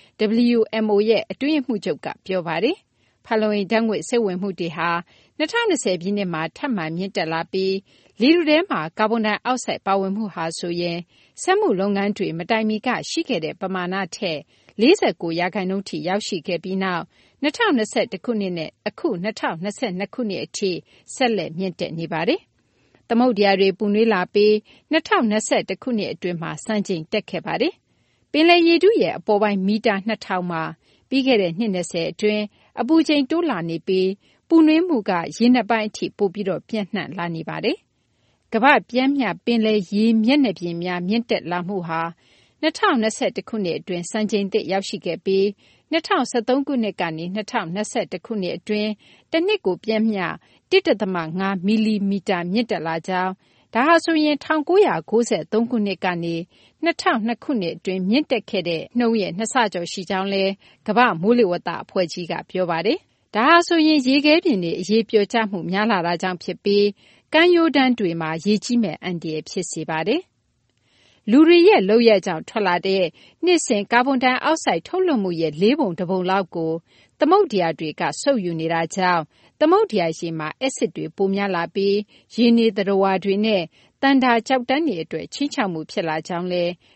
W M O ရဲ့အတွင်းရေးမှူးချုပ်ကပြောပါတယ်။ဖန်လုံအိမ်ဓာတ်ငွေ့စိတ်ဝင်မှုတွေဟာ၂၀၂၀ပြည့်နှစ်မှာထပ်မံမြင့်တက်လာပြီးလေထုထဲမှာကာဗွန်ဒိုင်အောက်ဆိုဒ်ပါဝင်မှုဟာဆိုရင်စက်မှုလုပ်ငန်းတွေမတိုင်မီကရှိခဲ့တဲ့ပမာဏထက်၄၉ရာခိုင်နှုန်းထိရောက်ရှိခဲ့ပြီးနောက်၂၀၂၁ခုနှစ်နဲ့အခု၂၀၂၂ခုနှစ်အထိဆက်လက်မြင့်တက်နေပါတယ်။သမုဒ္ဒရာတွေပူနွေးလာပြီး၂၀၂၁ခုနှစ်အတွင်းမှာစံချိန်တက်ခဲ့ပါတယ်။ပင်လယ်ရေထုရဲ့အပေါ်ပိုင်းမီတာနှစ်ထောင်မှာပြီးခဲ့တဲ့နှစ်၂၀အတွင်းအပူချိန်တိုးလာနေပြီးပူနွေးမှုကရေနက်ပိုင်းအထိပိုပြီးပြန့်နှံ့လာနေပါတယ်။ကမ္ဘာ့ပျမ်းမျှပင်လယ်ရေမျက်နှာပြင်များမြင့်တက်လာမှုဟာ၂၀၂၁ခုနှစ်အတွင်းစံချိန်သစ်ရောက်ရှိခဲ့ပြီး၂၀၁၃ခုနှစ်ကနေ၂၀၂၁ခုနှစ်အတွင်းတနှစ်ကိုပျမ်းမျှ၁.၅မီလီမီတာမြင့်တက်လာကြောင်းဒါဟာဆိုရင်၁၉၉၃ခုနှစ်ကနေ၂၀၀၂ခုနှစ်အတွင်းမြင့်တက်ခဲ့တဲ့နှုန်းရဲ့နှစ်ဆကျော်ရှိကြောင်းလဲကမ္ဘာ့မိုးလေဝသအဖွဲ့ကြီးကပြောပါတယ်။ဒါဟာဆိုရင်ရေခဲပြင်တွေအရေးပျော်ကျမှုများလာတာကြောင့်ဖြစ်ပြီးကမ်းရိုးတန်းတွေမှာရေကြီးမဲ့အန္တရာယ်ဖြစ်စေပါတယ်။လူတွေရဲ့လုပ်ရက်ကြောင့်ထွက်လာတဲ့နှစ်စဉ်ကာဗွန်ဒိုင်အောက်ဆိုဒ်ထုတ်လွှတ်မှုရဲ့လေးပုံတစ်ပုံလောက်ကိုသမုဒ္ဒရာတွေကစုပ်ယူနေတာကြောင့်သမုဒ္ဒရာရေမှာအက်ဆစ်တွေပိုများလာပြီးရေနေသတ္တဝါတွေနဲ့သန္တာကျောက်တန်းတွေအတွက်ခြိမ်းခြောက်မှုဖြစ်လာကြောင်းလဲ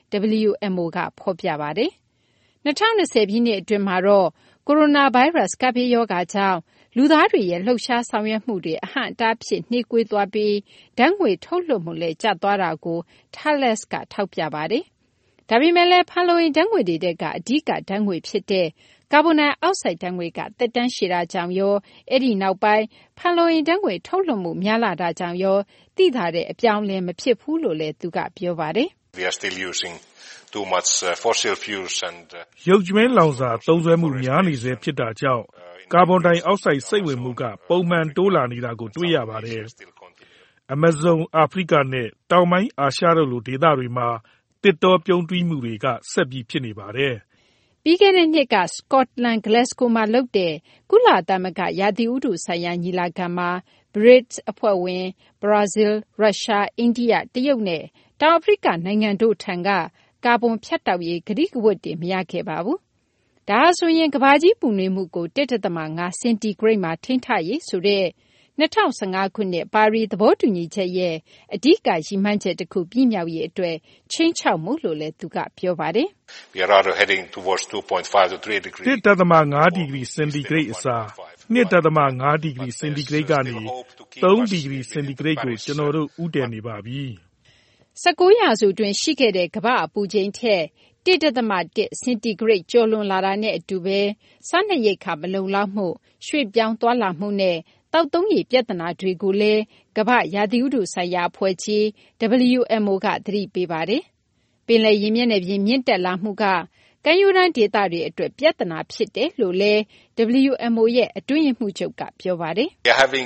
W M O ကဖော်ပြပါတယ်။၂၀၂၀ပြည့်နှစ်အတွင်းမှာတော့ကိုရိုနာဗိုင်းရပ်စ်ကပ်ဘေးရောဂါကြောင့်လူသားတွေရဲ့လှုပ်ရှားဆောင်ရွက်မှုတွေအဟန့်အတားဖြစ်နှေးကွေးသွားပြီးဓာတ်ငွေ့ထုတ်လွှတ်မှုလည်းကျသွားတာကို Talas ကထောက်ပြပါတယ်။ဒါပေမဲ့လည်းဖန်လုံအိမ်ဓာတ်ငွေ့တွေထဲကအဓိကဓာတ်ငွေ့ဖြစ်တဲ့ကာဗွန်ဒိုင်အောက်ဆိုဒ်ဓာတ်ငွေ့ကသက်တမ်းရှည်တာကြောင့်ရောအဲ့ဒီနောက်ပိုင်းဖန်လုံအိမ်ဓာတ်ငွေ့ထုတ်လွှတ်မှုများလာတာကြောင့်ရောသိသာတဲ့အပြောင်းအလဲမဖြစ်ဘူးလို့လည်းသူကပြောပါတယ်။ We are still using too much uh, fossil fuels and ရုပ်ကြွင်းလောင်စာသုံးစွဲမှုများနေစေဖြစ်တာကြောင့်ကာဗွန်ဒိုင်အောက်ဆိုဒ်စိတ်ဝင်မှုကပုံမှန်တိုးလာနေတာကိုတွေ့ရပါတယ်။ Amazon အာဖရိကနဲ့တောင်ပိုင်းအာရှတို့လိုဒေသတွေမှာတစ်တောပြုန်းတီးမှုတွေကဆက်ပြီးဖြစ်နေပါတယ်။ပြီးခဲ့တဲ့နှစ်က Scotland Glasgow မှာလုပ်တဲ့ကုလသမဂ္ဂရာသီဥတုဆိုင်ရာညီလာခံမှာ ဘရစ်အဖွဲ့ဝင်ဘရာဇီး၊ရုရှား၊အိန္ဒိယ၊တရုတ်နဲ့တောင်အာဖရိကနိုင်ငံတို့ထံကကာဗွန်ဖြတ်တောက်ရေးကတိကဝတ်တွေမရခဲ့ပါဘူး။ဒါဟာဆိုရင်ကမ္ဘာကြီးပူနွေးမှုကို၁.၅စင်တီဂရိတ်မှာထိန်းထားရေးဆိုတဲ့၂၀၁၅ခုနှစ်ပါရီသဘောတူညီချက်ရဲ့အဓိကရည်မှန်းချက်တစ်ခုပြည့်မြောက်ရေးအတွက်ခြိမ်းခြောက်မှုလို့လည်းသူကပြောပါတယ်။ We are rather heading towards two point five to three degrees. ၁.၅ဒီဂရီစင်တီဂရိတ်အစား၂.၅ဒီဂရီစင်တီဂရိတ်ကနေ၃ဒီဂရီစင်တီဂရိတ်ကိုကျွန်တော်တို့ဦးတည်နေပါပြီ။၁၉ရာစုအတွင်းရှိခဲ့တဲ့ကမ္ဘာအပူချိန်ထက်၁.၁စင်တီဂရိတ်ကျော်လွန်လာတာနဲ့အတူပဲစားနပ်ရိက္ခာမလုံလောက်မှု၊ရွှေ့ပြောင်းသွားလာမှုနဲ့သောက်သုံးရေပြဿနာတွေကိုလည်းကမ္ဘာ့ရာသီဥတုဆိုင်ရာအဖွဲ့ကြီး ဒဘလျူ အမ် အို ကသတိပေးပါတယ်။ပင်လယ်ရေမျက်နှာပြင်မြင့်တက်လာမှုကကမ်းရိုးတန်းဒေသတွေအတွက်ပြဿနာဖြစ်တယ်လို့လည်း ဒဘလျူ အမ် အို ရဲ့အတွင်းရေးမှူးချုပ်ကပြောပါတယ်။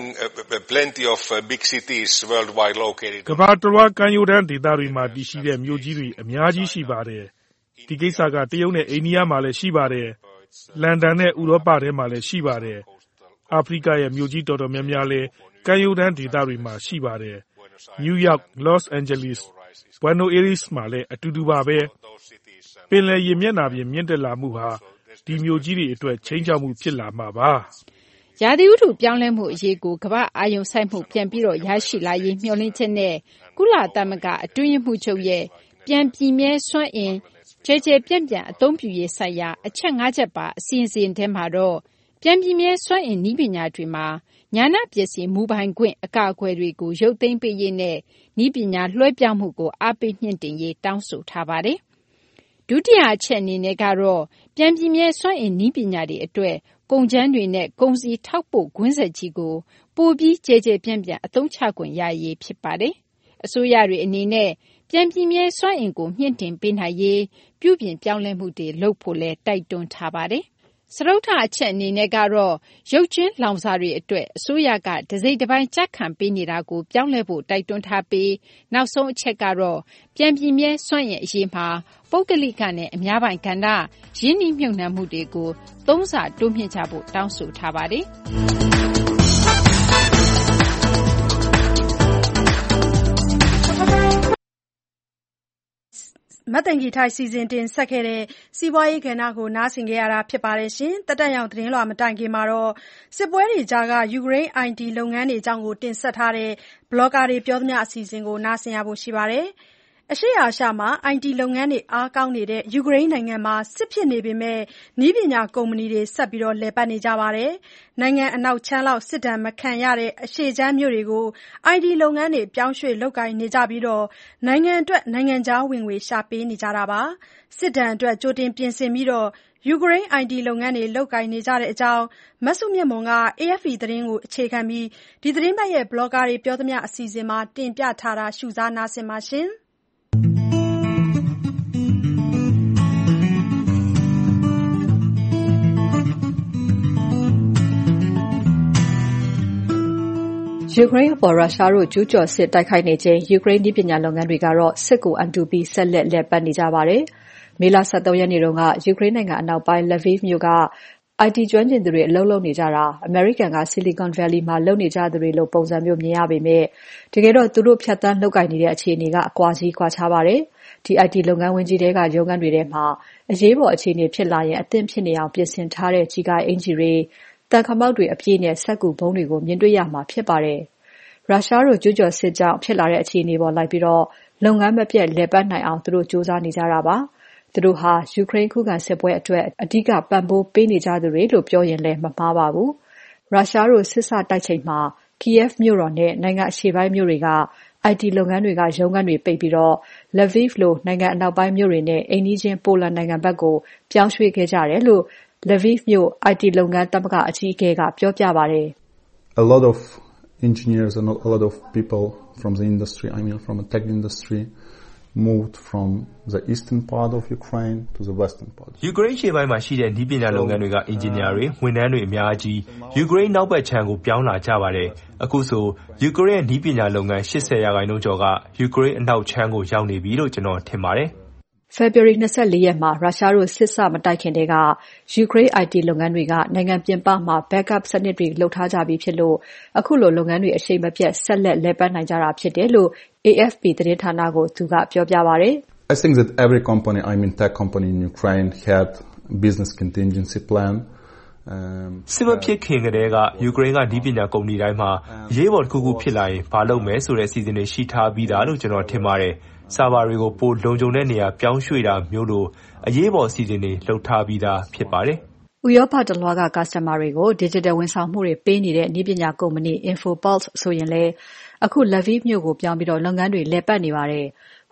ကမ္ဘာတလွှားကမ်းရိုးတန်းဒေသတွေမှာတည်ရှိတဲ့မြို့ကြီးတွေအများကြီးရှိပါတယ်။ဒီကိစ္စကတရုတ်နဲ့အိန္ဒိယမှာလည်းရှိပါတယ်။လန်ဒန်နဲ့ဥရောပထဲမှာလည်းရှိပါတယ်။အာဖရိကရဲ့မြို့ကြီးတော်တော်များများလည်းကမ်းရိုးတန်းဒေသတွေမှာရှိပါတယ်။နယူးယောက်၊လော့စ်အန်ဂျလိစ်၊ဘွယ်နိုအေးရီးစ်မှာလည်းအတူတူပါပဲ။ပင်လယ်ရေမျက်နှာပြင်မြင့်တက်လာမှုဟာဒီမြို့ကြီးတွေအတွက်ခြိမ်းခြောက်မှုဖြစ်လာမှာပါ။ရာသီဥတုပြောင်းလဲမှုအရေးကိုကမ္ဘာ့အာရုံစိုက်မှုပြန်ပြီးတော့ရရှိလာရေးမျှော်လင့်ချက်နဲ့ကုလသမဂ္ဂအတွင်းရေးမှူးချုပ်ရဲ့ပြန်ပြည့်မြဲစွမ်းအင်ကျယ်ကျယ်ပြန့်ပြန့်အသုံးပြုရေးဆိုင်ရာအချက်ငါးချက်ပါအစီအစဉ်ထဲမှာတော့ပြန်ပြည့်မြဲစွမ်းအင်နည်းပညာတွေမှာဉာဏပစ္စည်းမူပိုင်ခွင့်အကာအကွယ်တွေကိုရုပ်သိမ်းပေးရေးနဲ့နည်းပညာလွှဲပြောင်းမှုကိုအားပေးမြှင့်တင်ရေးတောင်းဆိုထားပါတယ်။ဒုတိယအချက်အနေနဲ့ကတော့ပြန်ပြည့်မြဲစွမ်းအင်နည်းပညာတွေအတွက်ကုန်ကြမ်းတွေနဲ့ကုန်စည်ထောက်ပို့ကွင်းဆက်ကြီးကိုပိုပြီးကျယ်ကျယ်ပြန့်ပြန့်အသုံးချခွင့်ရရေးဖြစ်ပါတယ်။အစိုးရတွေအနေနဲ့ပြန်ပြည့်မြဲစွမ်းအင်ကိုမြင့်တင်ပေးနိုင်ရေးပြုပြင်ပြောင်းလဲမှုတွေလုပ်ဖို့လဲတိုက်တွန်းထားပါတယ်။စတုတ္ထအချက်အနေနဲ့ကတော့ရုပ်ချင်းလောင်စာတွေအတွက်အစိုးရကတစိမ့်တစ်ပိုင်းကြက်ခံပေးနေတာကိုပြောင်းလဲဖို့တိုက်တွန်းထားပြီးနောက်ဆုံးအချက်ကတော့ပြန်ပြည့်မြဲစွမ်းအင်အရေးမှာပုဂ္ဂလိကနဲ့အများပိုင်းကဏ္ဍရင်းနှီးမြှုပ်နှံမှုတွေကိုသုံးဆတိုးမြှင့်ကြဖို့တောင်းဆိုထားပါတယ်။မသိင်္ဂီထိုက်စီစဉ်တင်ဆက်ခဲ့တဲ့စီးပွားရေးကဏ္ဍကိုနားဆင်ကြရတာဖြစ်ပါတယ်ရှင်။တက်တက်ရောင်သတင်းလွှာမတိုင်ခင်မှာတော့စစ်ပွဲတွေကြားကယူကရိန်း အိုင် တီ လုပ်ငန်းတွေအကြောင်းကိုတင်ဆက်ထားတဲ့ဘလော့ဂါတွေပြောသမျှအစီအစဉ်ကိုနားဆင်ရဖို့ရှိပါတယ်။အရှေ့အာရှမှာ အိုင် တီ လုပ်ငန်းတွေအားကောင်းနေတဲ့ယူကရိန်းနိုင်ငံမှာစစ်ဖြစ်နေပေမဲ့နည်းပညာကုမ္ပဏီတွေဆက်ပြီးလည်ပတ်နေကြပါတယ်။နိုင်ငံအနောက်ခြမ်းလောက်စစ်ဒဏ်မခံရတဲ့အရှေ့ခြမ်းမြို့တွေကို အိုင် တီ လုပ်ငန်းတွေပြောင်းရွှေ့လုပ်ကိုင်နေကြပြီးနိုင်ငံအတွက်နိုင်ငံခြားဝင်ငွေရှာပေးနေကြတာပါ။စစ်ဒဏ်အတွက်ကြိုတင်ပြင်ဆင်ပြီးယူကရိန်း အိုင် တီ လုပ်ငန်းတွေလုပ်ကိုင်နေကြတဲ့အကြောင်းမစုမြတ်မွန်က အေအက်ဖ်ပီ သတင်းကိုအခြေခံပြီးဒီသီတင်းပတ်ရဲ့ဘလော့ဂါတွေပြောသမျှအစီအစဉ်မှာတင်ပြထားတာရှုစားနားဆင်ပါရှင်။ယူကရိန်းအပေါ်ရုရှားတို့ကျူးကျော်စစ်တိုက်ခိုက်နေချိန်ယူကရိန်းနည်းပညာလုပ်ငန်းတွေကတော့စစ်ကိုအန်တုပြီးဆက်လက်လည်ပတ်နေကြပါတယ်။မေလ၁၃ရက်နေ့တုန်းကယူကရိန်းနိုင်ငံအနောက်ပိုင်း Lviv မြို့က အိုင် တီ ကျွမ်းကျင်သူတွေအလုပ်လုပ်နေကြတာအမေရိကန်က Silicon Valley မှာလုပ်နေကြသူတွေလိုပုံစံမျိုးမြင်ရပေမဲ့တကယ်တော့သူတို့ဖြတ်သန်းလုပ်ကိုင်နေတဲ့အခြေအနေကအကွာကြီးကွာခြားပါတယ်။ဒီ အိုင် တီ လုပ်ငန်းဝန်းကြီးတွေကရုံးခန်းတွေထဲမှာအရေးပေါ်အခြေအနေဖြစ်လာရင်အသင့်ဖြစ်နေအောင်ပြင်ဆင်ထားတဲ့ကြီးကိုင်းအင်ဂျီတွေတန်ခမောက်တွေအပြည့်နဲ့စက်ကူဘုံတွေကိုမြင်တွေ့ရမှာဖြစ်ပါတယ်။ရုရှားတို့ကျူးကျော်စစ်ကြောင့်ဖြစ်လာတဲ့အခြေအနေပေါ်လိုက်ပြီးတော့လုပ်ငန်းမပြတ်လည်ပတ်နိုင်အောင်သူတို့စူးစမ်းနေကြတာပါ။သူတို့ဟာယူကရိန်းခုခံစစ်ပွဲအတွက်အဓိကပံ့ပိုးပေးနေကြသူတွေလို့ပြောရင်လည်းမမှားပါဘူး။ရုရှားတို့စစ်စတိုက်ချိန်မှာ Kiev မြို့တော်နဲ့နိုင်ငံအရှေ့ပိုင်းမြို့တွေက အိုင် တီ လုပ်ငန်းတွေကရုံးခန်းတွေပိတ်ပြီးတော့ Lviv လိုနိုင်ငံအနောက်ပိုင်းမြို့တွေနဲ့အိမ်နီးချင်းပိုလန်နိုင်ငံဘက်ကိုပြောင်းရွှေ့ခဲ့ကြတယ်လို့ Lviv မြို့ အိုင် တီ လုပ်ငန်းသမဂ္ဂအကြီးအကဲကပြောပြပါတယ်။ A lot of engineers and a lot of people from the industry, I mean from the tech industry, moved from the eastern part of Ukraine to the western part. ယူကရိန်းရှေ့ပိုင်းမှာရှိတဲ့နည်းပညာလုပ်ငန်းတွေကအင်ဂျင်နီယာတွေဝန်ထမ်းတွေအများကြီးယူကရိန်းနောက်ဘက်ခြမ်းကိုပြောင်းလာကြပါတယ်။အခုဆိုယူကရိန်းရဲ့နည်းပညာလုပ်ငန်း၈၀ရာခိုင်နှုန်းကျော်ကယူကရိန်းအနောက်ခြမ်းကိုရောက်နေပြီလို့ကျွန်တော်ထင်ပါတယ်။ဖေဖော်ဝါရီ၂၄ရက်မှာရုရှားတို့စစ်စမတိုက်ခင်တည်းကယူကရိန်း အိုင် တီ လုပ်ငန်းတွေကနိုင်ငံပြင်ပမှာ backup စနစ်တွေလုပ်ထားကြပြီးဖြစ်လို့အခုလိုလုပ်ငန်းတွေအရှိန်မပြတ်ဆက်လက်လည်ပတ်နိုင်ကြတာဖြစ်တယ်လို့ အေအက်ဖ်ပီ သတင်းဌာနကိုသူကပြောပြပါတယ်။ I think that every company, I mean tech company in Ukraine had business contingency plan. စစ်မဖြစ်ခင်ကတည်းကယူကရိန်းကနည်းပညာကုမ္ပဏီတိုင်းမှာအရေးပေါ်တစ်ခုခုဖြစ်လာရင်ဘာလုပ်မယ်ဆိုတဲ့အစီအစဉ်တွေရှိထားပြီးသားလို့ကျွန်တော်ထင်ပါတယ်။ဆာဗာတွေကိုပိုလုံခြုံတဲ့နေရာပြောင်းရွှေ့တာမျိုးလိုအရေးပေါ်အစီအစဉ်တွေလုပ်ထားပြီးသားဖြစ်ပါတယ်။ဥရောပတလွှားက customer တွေကို digital ဝန်ဆောင်မှုတွေပေးနေတဲ့နည်းပညာကုမ္ပဏီ Infopulse ဆိုရင်လည်းအခု Lviv မြို့ကိုပြောင်းပြီးတော့လုပ်ငန်းတွေလည်ပတ်နေပါတယ်။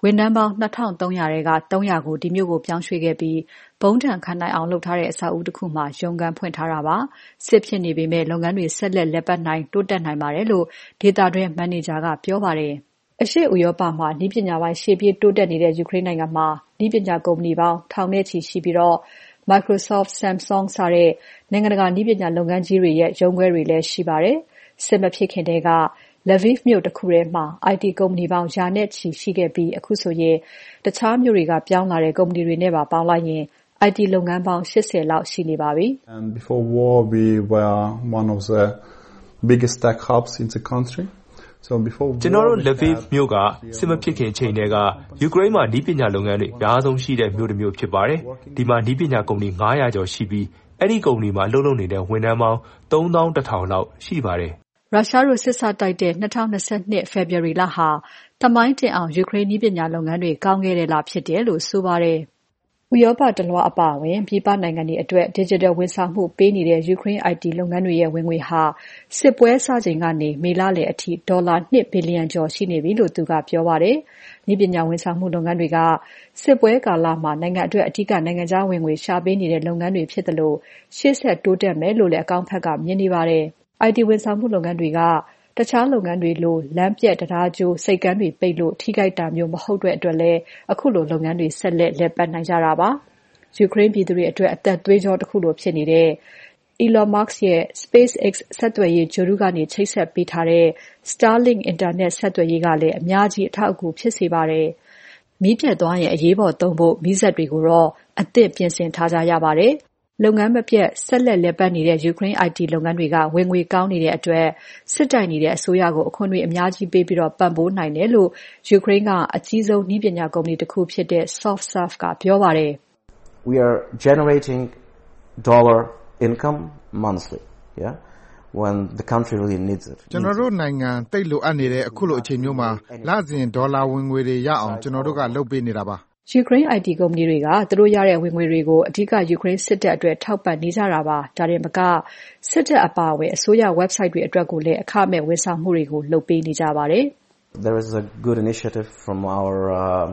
ဝန်ထမ်းပေါင်း နှစ်ထောင်သုံးရာထဲက သုံးရာကိုဒီမြို့ကိုပြောင်းရွှေ့ခဲ့ပြီးဘုံထံခံနိုင်အောင်လုပ်ထားတဲ့အဆောက်အဦတစ်ခုမှာရုံးခန်းဖွင့်ထားတာပါ။စစ်ဖြစ်နေပေမဲ့လုပ်ငန်းတွေဆက်လက်လည်ပတ်နိုင်တိုးတက်နိုင်ပါတယ်လို့ဒေသတွင်းမန်နေဂျာကပြောပါတယ်။အရှေ့ဥရောပမှာနည်းပညာပိုင်းရှေ့ပြေးတိုးတက်နေတဲ့ယူကရိန်းနိုင်ငံမှာနည်းပညာကုမ္ပဏီပေါင်းထောင်နဲ့ချီရှိပြီးတော့ Microsoft, Samsung စတဲ့နိုင်ငံတကာနည်းပညာလုပ်ငန်းကြီးတွေရဲ့ရုံးခွဲတွေလည်းရှိပါတယ်။စစ်မဖြစ်ခင်တည်းကLviv မြို့တစ်ခုထဲမှာ I T ကုမ္ပဏီပေါင်းရာနဲ့ချီရှိခဲ့ပြီးအခုဆိုရင်တခြားမြို့တွေကပြောင်းလာတဲ့ကုမ္ပဏီတွေနဲ့ပါပေါင်းလိုက်ရင် I T လုပ်ငန်းပေါင်းeightyလောက်ရှိနေပါပြီ။ And before war we were one of the biggest tech hubs in the country. So before ကျွန်တော်တို့ Lviv မြို့ကစစ်မဖြစ်ခင်ချိန်တည်းကယူကရိန်းမှာနည်းပညာလုပ်ငန်းတွေအများဆုံးရှိတဲ့မြို့တစ်မြို့ဖြစ်ပါတယ်။ဒီမှာနည်းပညာကုမ္ပဏီfive hundredကျော်ရှိပြီးအဲ့ဒီကုမ္ပဏီမှာအလုပ်လုပ်နေတဲ့ဝန်ထမ်းပေါင်းthree thousand one hundredလောက်ရှိပါတယ်။ရုရှားတို့စစ်စတိုက်တဲ့twenty twenty-twoဖေဖော်ဝါရီလဟာသမိုင်းတင်အောင်ယူကရိန်းနည်းပညာလုပ်ငန်းတွေကောင်းခဲ့တဲ့လဖြစ်တယ်လို့ဆိုပါတယ်။ဥရောပတလွှားအပါအဝင်ပြည်ပနိုင်ငံတွေအတွက် digital ဝန်ဆောင်မှုပေးနေတဲ့ယူကရိန်း I T လုပ်ငန်းတွေရဲ့ဝင်ငွေဟာစစ်ပွဲစချိန်ကနေမေလလယ်အထိဒေါ်လာtwoဘီလီယံကျော်ရှိနေပြီလို့သူကပြောပါတယ်။နည်းပညာဝန်ဆောင်မှုလုပ်ငန်းတွေကစစ်ပွဲကာလမှာနိုင်ငံအတွက်အထူးနိုင်ငံခြားဝင်ငွေရှာပေးနေတဲ့လုပ်ငန်းတွေဖြစ်တယ်လို့ရှေ့ဆက်တိုးတက်မယ်လို့လည်းအကောင့်ဖက်ကမြင်နေပါတယ်။ I T ဝန်ဆောင်မှုလုပ်ငန်းတွေကတခြားလုပ်ငန်းတွေလိုလမ်းပြတ်တရားကျိုးစိတ်ကမ်းတွေပိတ်လို့ထိခိုက်တာမျိုးမဟုတ်တဲ့အတွက်လည်းအခုလိုလုပ်ငန်းတွေဆက်လက်လည်ပတ်နိုင်ကြတာပါ။ယူကရိန်းပြည်သူတွေအတွက်အသက်သွေးကြောတစ်ခုလိုဖြစ်နေတဲ့ Elon Musk ရဲ့ SpaceX ဆက်သွယ်ရေးဂြိုဟ်တုကနေချိတ်ဆက်ပေးထားတဲ့ Starlink အင်တာနက်ဆက်သွယ်ရေးကလည်းအများကြီးအထောက်အကူဖြစ်စေပါတယ်။မီးပြတ်သွားရင်အရေးပေါ်သုံးဖို့မီးစက်တွေကိုတော့အသစ်ပြင်ဆင်ထားကြရပါတယ်။လုပ်ငန်းမပြတ်ဆက်လက်လည်ပတ်နေတဲ့ယူကရိန်း I T လုပ်ငန်းတွေကဝင်ငွေကောင်းနေတဲ့အတွက်စစ်တိုက်နေတဲ့အစိုးရကိုအခွန်တွေအများကြီးပေးပြီးတော့ပံ့ပိုးနိုင်တယ်လို့ယူကရိန်းကအကြီးဆုံးနည်းပညာကုမ္ပဏီတစ်ခုဖြစ်တဲ့ SoftServe ကပြောပါတယ်။ We are generating dollar income monthly, yeah, when the country really needs it. ကျွန်တော်တို့နိုင်ငံတိတ်လိုအပ်နေတဲ့အခုလိုအချိန်မျိုးမှာလစဉ်ဒေါ်လာဝင်ငွေတွေရအောင်ကျွန်တော်တို့ကလုပ်ပေးနေတာပါ။ယူကရိန်း I T ကုမ္ပဏီတွေကသူတို့ရတဲ့ဝင်ငွေတွေကိုအဓိကယူကရိန်းစစ်တပ်အတွက်ထောက်ပံ့နေကြတာပါ။ဒါတင်မကစစ်တပ်အပါအဝင်အစိုးရ website တွေအတွက်ကိုလည်းအခမဲ့ဝန်ဆောင်မှုတွေကိုလုပ်ပေးနေကြပါတယ်။ There is a good initiative from our uh,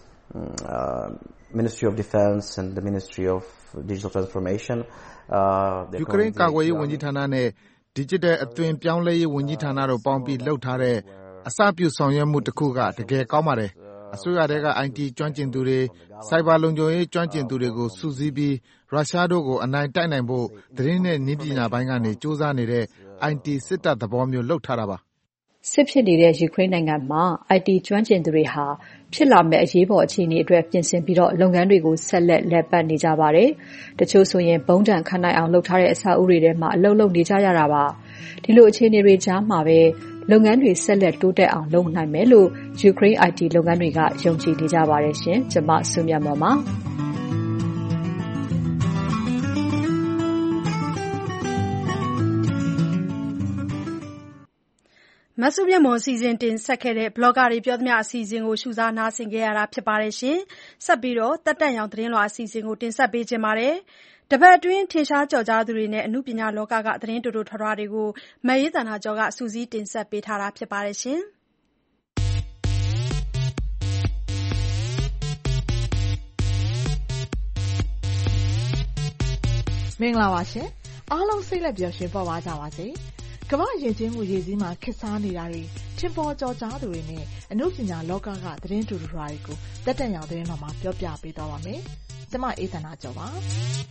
uh, Ministry of Defense and the Ministry of Digital Transformation. ယူကရိန်းကာကွယ်ရေးဝန်ကြီးဌာနနဲ့ Digital အသွင်ပြောင်းလဲရေးဝန်ကြီးဌာနတို့ပေါင်းပြီးလုပ်ထားတဲ့အစပြုဆောင်ရွက်မှုတစ်ခုကတကယ်ကောင်းပါတယ်။အစိုးရတွေက I T ကျွမ်းကျင်သူတွေစိုက်ဘာလုံခြုံရေးကျွမ်းကျင်သူတွေကိုစုစည်းပြီးရုရှားတို့ကိုအနိုင်တိုက်နိုင်ဖို့သတင်းနဲ့နည်းပညာပိုင်းကနေစူးစမ်းနေတဲ့ I T စစ်တပ်သဘောမျိုးလုပ်ထားတာပါ။စစ်ဖြစ်နေတဲ့ယူကရိန်းနိုင်ငံမှာ I T ကျွမ်းကျင်သူတွေဟာဖြစ်လာမယ့်အရေးပေါ်အခြေအနေအတွက်ပြင်ဆင်ပြီးတော့လုပ်ငန်းတွေကိုဆက်လက်လည်ပတ်နေကြပါတယ်။တချို့ဆိုရင်ဘုံတန်ခံနိုင်အောင်လုပ်ထားတဲ့အဆောက်အဦတွေထဲမှာအလုပ်လုပ်နေကြရတာပါ။ဒီလိုအခြေအနေတွေကြားမှာပဲလုပ်ငန်းတွေဆက်လက်တိုးတက်အောင်လုပ်နိုင်မယ်လို့ယူကရိန်း I T လုပ်ငန်းတွေကယုံကြည်နေကြပါတယ်ရှင်။ကျွန်မစုမြတ်မော်ပါမဆုမြတ်မွန်စီစဉ်တင်ဆက်ခဲ့တဲ့ blogger တွေပြောသမျှအစီအစဉ်ကိုရှုစားနားဆင်ခဲ့ရတာဖြစ်ပါတယ်ရှင်။ဆက်ပြီးတော့တက်တက်ရောင်သတင်းလွှာအစီအစဉ်ကိုတင်ဆက်ပေးခြင်းပါတယ်။တပတ်အတွင်းထင်ရှားကျော်ကြားသူတွေနဲ့အမှုပညာလောကကသတင်းတူတူထွားထွားတွေကိုမရေးတနာကျော်ကစူးစီးတင်ဆက်ပေးထားတာဖြစ်ပါတယ်ရှင်။မင်္ဂလာပါရှင်။အားလုံးစိတ်လက်ပျော်ရွှင်ပေါ်ပါကြပါစေ။ကမ္ဘာယဉ်ကျေးမှုရည်စည်းမှာခေတ်စားနေတာတွေထင်ပေါ်ကျော်ကြားသူတွေနဲ့အမှုပညာလောကကသတင်းတူတူထွားတွေကိုတက်တက်ရောင်သတင်းတော်မှာပြောပြပေးသွားပါမယ်။ကျွန်မအေးသနာကျော်ပါ။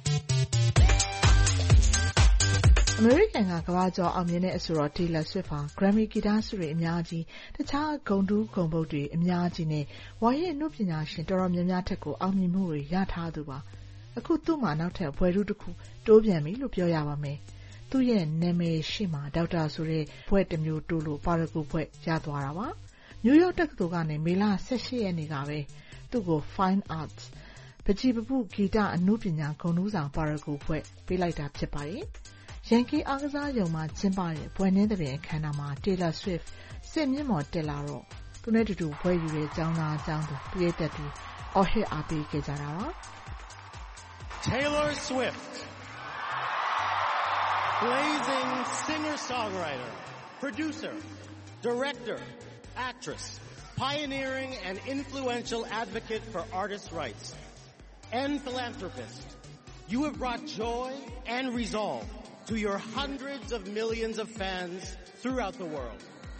အမေရိကန်ကကမ္ဘာကျော်အောင်မြင်တဲ့အဆိုတော် Taylor Swift ဟာ Grammy ဂီတဆုတွေအများကြီးတခြားဂုဏ်ထူးဂုဏ်ပုဒ်တွေအများကြီးနဲ့ဝါရင့်အမှုပညာရှင်တော်တော်များများထက်ကိုအောင်မြင်မှုတွေရထားသူပါ။အခုသူ့မှာနောက်ထပ်ဘွဲ့ထူးတစ်ခုတိုးပြန်ပြီလို့ပြောရပါမယ်။သူ့ရဲ့နာမည်ရှိမှာဒေါက်တာဆိုတဲ့ဘွဲ့တစ်မျိုးတိုးလို့ပါရဂူဘွဲ့ရသွားတာပါ။နယူးယောက်တက္ကသိုလ်ကနေမေလone eightရက်နေ့ကပဲသူ့ကို Fine Arts ပကြီးပပုဂီတအမှုပညာဂုဏ်ထူးဆောင်ပါရဂူဘွဲ့ပေးလိုက်တာဖြစ်ပါတယ်။ရန်ကင်းအားကစားရုံမှာကျင်းပတဲ့ဘွဲ့နှင်းသဘင်အခမ်းအနားမှာ Taylor Swift စစ်မြင့်မော်တက်လာတော့သူနဲ့တူတူဘွဲ့ယူတဲ့ကျောင်းသားအကြောင်းသူပြည့်တက်သူအော်ဟစ်အားပေးခဲ့ကြတာပါ။ Taylor Swift blazing singer-songwriter, producer, director, actress, pioneering and influential advocate for artists' rights, and philanthropist, you have brought joy and resolve to your hundreds of millions of fans throughout the world.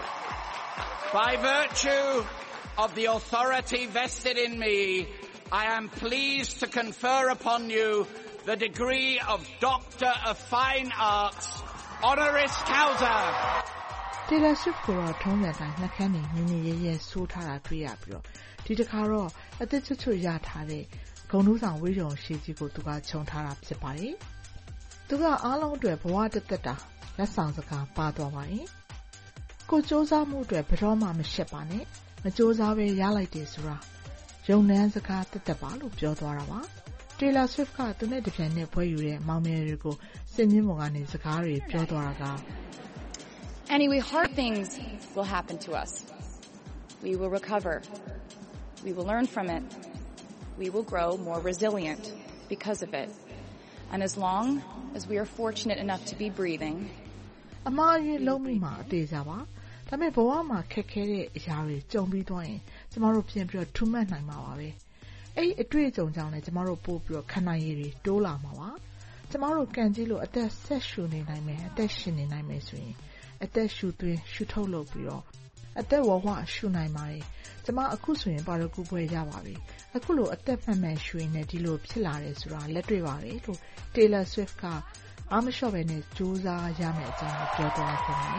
By virtue of the authority vested in me, I am pleased to confer upon you the degree of Doctor of Fine Arts, honoris causa. Taylor Swift ကိုတော့ထုံးစံတိုင်းနှက်ခမ်းနေနင်းနေရဲရဲဆိုးထားတာတွေ့ရပြီးတော့ဒီတစ်ခါတော့အသက်ချွတ်ချွတ်ရထားတဲ့ဂုဏ်ထူးဆောင်ဝေးရုံရှိကြီးကိုသူကခြုံထားတာဖြစ်ပါတယ်။သူကအားလုံးအတွက်ဘဝတစ်သက်တာလက်ဆောင်စကားပါသွားပါတယ်။ကိုစူးစမ်းမှုအတွက်ဘယ်တော့မှမရှက်ပါနဲ့။မစူးစမ်းပဲရလိုက်တယ်ဆိုတာယုံနှမ်းစကားတက်တက်ပါလို့ပြောသွားတာပါ။ Taylor Swift ကသူနဲ့တပြိုင်နက်ပွဲယူတဲ့မောင်မယ်တွေကိုစင်မြင့်ပေါ်ကနေစကားတွေပြောသွားတာက Anyway, hard things will happen to us. We will recover. We will learn from it. We will grow more resilient because of it. And as long as we are fortunate enough to be breathing, အမှားရင်လုံးမိမှာအသေးစားပါဒါပေမဲ့ဘဝမှာခက်ခဲတဲ့အရာတွေကြုံပြီးသွားရင်ကျမတို့ပြန်ပြီးတော့ထူးမှတ်နိုင်မှာပါပဲအဲ့ဒီအတွေ့အကြုံကြောင့်လည်းကျမတို့ပို့ပြီးတော့ခံနိုင်ရည်တွေတိုးလာမှာပါကျမတို့ကန်ကြည့်လို့အသက်ဆက်ရှူနေနိုင်မယ်အသက်ရှင်နေနိုင်မယ်ဆိုရင်အသက်ရှူသွင်းရှူထုတ်လုပ်ပြီးတော့အသက်ဝဝရှူနိုင်ပါတယ်ကျမအခုဆိုရင်ပါရဂူပွဲရပါပြီအခုလိုအသက်မှန်မှန်ရှူရင်လည်းဒီလိုဖြစ်လာတယ်ဆိုတာလက်တွေ့ပါတယ်လို့ Taylor Swift ကအားမလျှော့ပဲနဲ့စူးစမ်းရမယ်အကြောင်းပြောသွားခဲ့တယ်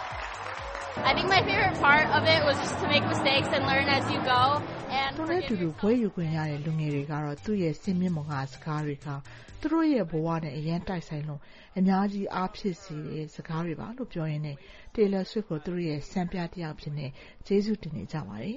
I think my favorite part of it was just to make mistakes and learn as you go. And သူနဲ့တူတူဘွဲယူခွင့်ရတဲ့လူငယ်တွေကတော့သူ့ရဲ့စင်မြင့်မောင်ကစကားတွေကသူတို့ရဲ့ဘဝနဲ့အရင်တိုက်ဆိုင်လို့အများကြီးအားဖြစ်စေတဲ့စကားတွေပါလို့ပြောရင်းနဲ့ Taylor Swift ကိုသူတို့ရဲ့စံပြတစ်ယောက်ဖြစ်နေကျေးဇူးတင်နေကြပါတယ်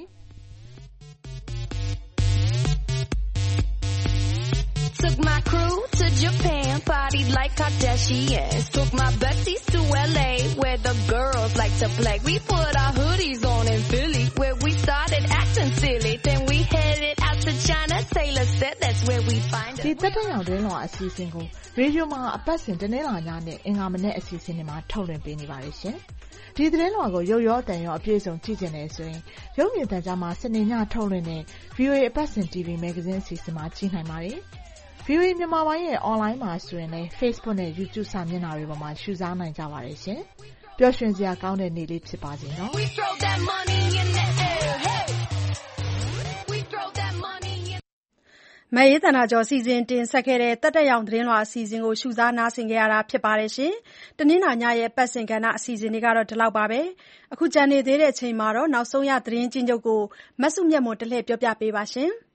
Took my crew to Japan, partied like Kardashians. Took my besties to L A, where the girls like to play. We put our hoodies on in Philly, where we started acting silly. Then we headed out to China. Taylor said that's where we find us. ဒီတက်တဲ့ရောင်တဲ့လောအစီအစဉ်ကိုရေဒီယိုမှာအပတ်စဉ်တနေ့လာညနဲ့အင်္ဂါမနေ့အစီအစဉ်တွေမှာထုတ်လွှင့်ပေးနေပါတယ်ရှင်။ဒီသတင်းလွှာကိုရုပ်ရောတန်ရောအပြည့်စုံကြည့်ကြနေဆိုရင်ရုပ်မြင်သံကြားမှာစနေညထုတ်လွှင့်တဲ့ V O A အပတ်စဉ် T V Magazine အစီအစဉ်မှာကြည့်နိုင်ပါတယ်။ V O A မြန်မာပိုင်းရဲ့ online မှာဆိုရင်လည်း Facebook နဲ့ YouTube စာမျက်နှာတွေပေါ်မှာရှုစားနိုင်ကြပါတယ်ရှင်။ပျော်ရွှင်စရာကောင်းတဲ့နေ့လေးဖြစ်ပါစေနော်။ We throw that money in the air. Hey. We throw that money in. မအေးသနာကျော်စီစဉ်တင်ဆက်ခဲ့တဲ့တက်တက်ရောင်သတင်းလွှာအစီအစဉ်ကိုရှုစားနားဆင်ကြရတာဖြစ်ပါတယ်ရှင်။တနင်္လာညရဲ့ပတ်စဉ်ကဏ္ဍအစီအစဉ်တွေကတော့ဒီလောက်ပါပဲ။အခုကြံနေသေးတဲ့အချိန်မှာတော့နောက်ဆုံးရသတင်းချင်းချုပ်ကိုမဆုမြတ်မွန်တလှည့်ပြောပြပေးပါရှင်။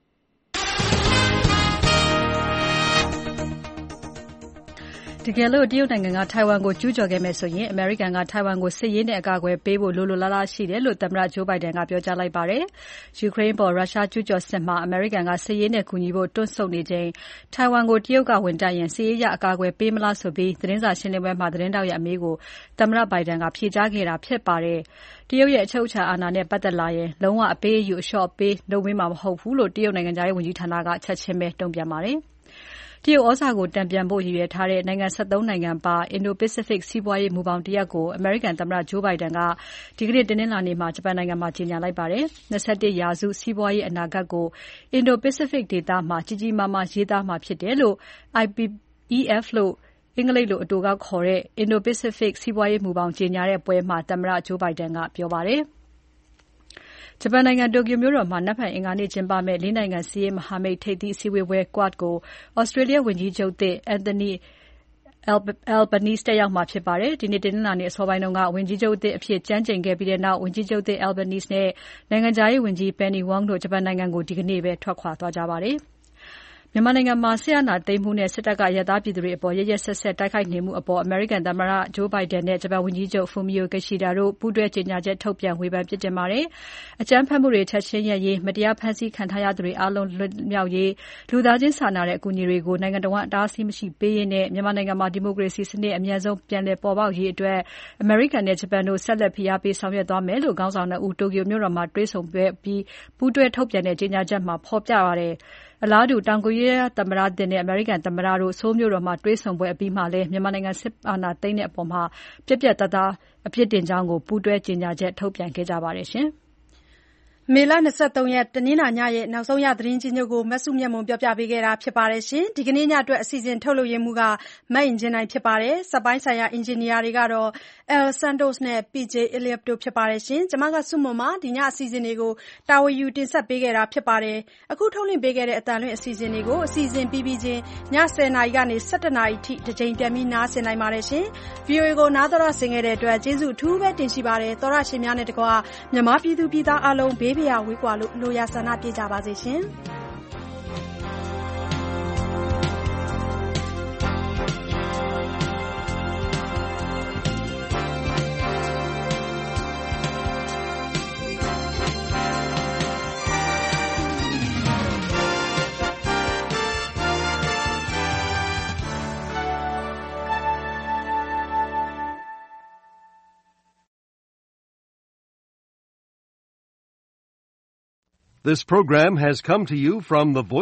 တကယ်လို့တရုတ်နိုင်ငံကထိုင်ဝမ်ကိုကျူးကျော်ခဲ့မယ်ဆိုရင်အမေရိကန်ကထိုင်ဝမ်ကိုစစ်ရေးနဲ့အကာအကွယ်ပေးဖို့လိုလိုလားလားရှိတယ်လို့သမ္မတဂျိုးဘိုင်ဒန်ကပြောကြားလိုက်ပါတယ်။ယူကရိန်းပေါ်ရုရှားကျူးကျော်စစ်မှာအမေရိကန်ကစစ်ရေးနဲ့ကူညီဖို့တွန်းဆုတ်နေချိန်ထိုင်ဝမ်ကိုတရုတ်ကဝင်တိုက်ရင်စစ်ရေးရအကာအကွယ်ပေးမလားဆိုပြီးသတင်းစာရှင်းလင်းပွဲမှာသတင်းတောက်ရဲ့အမေးကိုသမ္မတဘိုင်ဒန်ကဖြေကြားခဲ့တာဖြစ်ပါတယ်။တရုတ်ရဲ့အချုပ်အခြာအာဏာနဲ့ပတ်သက်လာရင်လုံးဝအပေးအယူအလျှော့ပေးလုပ်ပေးမှာမဟုတ်ဘူးလို့တရုတ်နိုင်ငံသားရေးဝန်ကြီးဌာနကချက်ချင်းပဲတုံ့ပြန်ပါတယ်။တရုတ်ဩဇာကိုတန်ပြန်ဖို့ရည်ရွယ်ထားတဲ့နိုင်ငံ၁၃နိုင်ငံပါ Indo-Pacific စီးပွားရေးမူဘောင်တရပ်ကိုအမေရိကန်သမ္မတဂျိုးဘိုင်ဒန်ကဒီကနေ့တနင်္လာနေ့မှာဂျပန်နိုင်ငံမှာကြေညာလိုက်ပါတယ်။၂၁ရာစုစီးပွားရေးအနာဂတ်ကို Indo-Pacific ဒေသမှာကြီးကြီးမားမားရေးသားမှာဖြစ်တယ်လို့ I P E F လို့အင်္ဂလိပ်လိုအတိုကောက်ခေါ်တဲ့ Indo-Pacific စီးပွားရေးမူဘောင်ကြေညာတဲ့ပွဲမှာသမ္မတဂျိုးဘိုင်ဒန်ကပြောပါတယ်။ဂျပန်နိုင်ငံတိုကျိုမြို့တော်မှာနက်ဖြန်အင်္ဂါနေ့ကျင်းပမယ့်လေးနိုင်ငံစီးရေးမဟာမိတ်ထိပ်သီးအစည်းအဝေးပွဲ Quad ကို Australia ဝန်ကြီးချုပ်သစ် Anthony Albanese တက်ရောက်မှာဖြစ်ပါတယ်။ဒီနေ့တနင်္လာနေ့အစောပိုင်းကဝန်ကြီးချုပ်သစ်အဖြစ်ကျမ်းကျိန်ခဲ့ပြီးတဲ့နောက်ဝန်ကြီးချုပ်သစ် Albanese နဲ့နိုင်ငံခြားရေးဝန်ကြီး Penny Wong တို့ဂျပန်နိုင်ငံကိုဒီကနေ့ပဲထွက်ခွာသွားကြပါတယ်။မြန်မာနိုင်ငံမှာစစ်အာဏာသိမ်းမှုနဲ့စစ်တပ်ကအရပ်သားပြည်သူတွေအပေါ်ရက်ရက်စက်စက်တိုက်ခိုက်နေမှုအပေါ်အမေရိကန်သမ္မတဂျိုးဘိုင်ဒန်နဲ့ဂျပန်ဝန်ကြီးချုပ် Fumio Kishida တို့ပူးတွဲကြေညာချက်ထုတ်ပြန်ဝေဖန်ပြစ်တင်ပါတယ်။အကြမ်းဖက်မှုတွေချက်ချင်းရပ်ရေး၊မတရားဖမ်းဆီးခံထားရသူတွေအားလုံးလွတ်မြောက်ရေး၊လူသားချင်းစာနာတဲ့အကူအညီတွေကိုနိုင်ငံတော်ကအတားအဆီးမရှိပေးရေးနဲ့မြန်မာနိုင်ငံမှာဒီမိုကရေစီစနစ်အမြန်ဆုံးပြန်လည်ပေါ်ပေါက်ရေးအတွက်အမေရိကန်နဲ့ဂျပန်တို့ဆက်လက်ဖိအားပေးဆောင်ရွက်သွားမယ်လို့ခေါင်းဆောင်နှစ်ဦးတိုကျိုမြို့တော်မှာတွေ့ဆုံပြီးပူးတွဲထုတ်ပြန်တဲ့ကြေညာချက်မှာဖော်ပြပါတယ်။အလားတူတောင်ကိုရီးယားသမ္မတသစ်နဲ့အမေရိကန်သမ္မတတို့ဆိုးလ်မြို့တော်မှာတွေ့ဆုံပွဲအပြီးမှာလည်းမြန်မာနိုင်ငံစစ်အာဏာသိမ်းတဲ့အပေါ်မှာပြတ်ပြတ်သားသားအပြစ်တင်ကြောင်းကိုပူးတွဲကြေညာချက်ထုတ်ပြန်ခဲ့ကြပါတယ်ရှင်။မေလ၂၃ရက်တနင်္လာညရဲ့နောက်ဆုံးရသတင်းကြီးညို့ကိုမစုမြတ်မွန်ပြောပြပေးခဲ့တာဖြစ်ပါတယ်ရှင်။ဒီကနေ့ညအတွက်အစီအစဉ်ထုတ်လုပ်ရမှုကမတ်အင်ဂျင်နိုင်ဖြစ်ပါတယ်။စက်ပိုင်းဆိုင်ရာအင်ဂျင်နီယာတွေကတော့ El Santos နဲ့ ပီ ဂျေ Elliot တို့ဖြစ်ပါတယ်ရှင်။ကျွန်မကစုမွန်ပါဒီညအစီအစဉ်တွေကိုတာဝန်ယူတင်ဆက်ပေးခဲ့တာဖြစ်ပါတယ်။အခုထုတ်လွှင့်ပေးခဲ့တဲ့အတန်လွင့်အစီအစဉ်တွေကိုအစီအစဉ်ပြီးပြီးချင်းည၁၀နာရီကနေ၁၁နာရီထိတစ်ချိန်ပြန်ပြီးနားဆင်နိုင်ပါတယ်ရှင်။ ဗွီအိုအေကိုနားတော်ရဆင်ခဲ့တဲ့အတွက်ကျေးဇူးအထူးပဲတင်ရှိပါတယ်။သောရရှင်များနဲ့တကွာမြန်မာပြည်သူပြည်သားအားလုံးဘေးဘေးဝေးကွာလို့လိုရာဆန္ဒပြကြပါစေရှင်။ This program has come to you from the Voice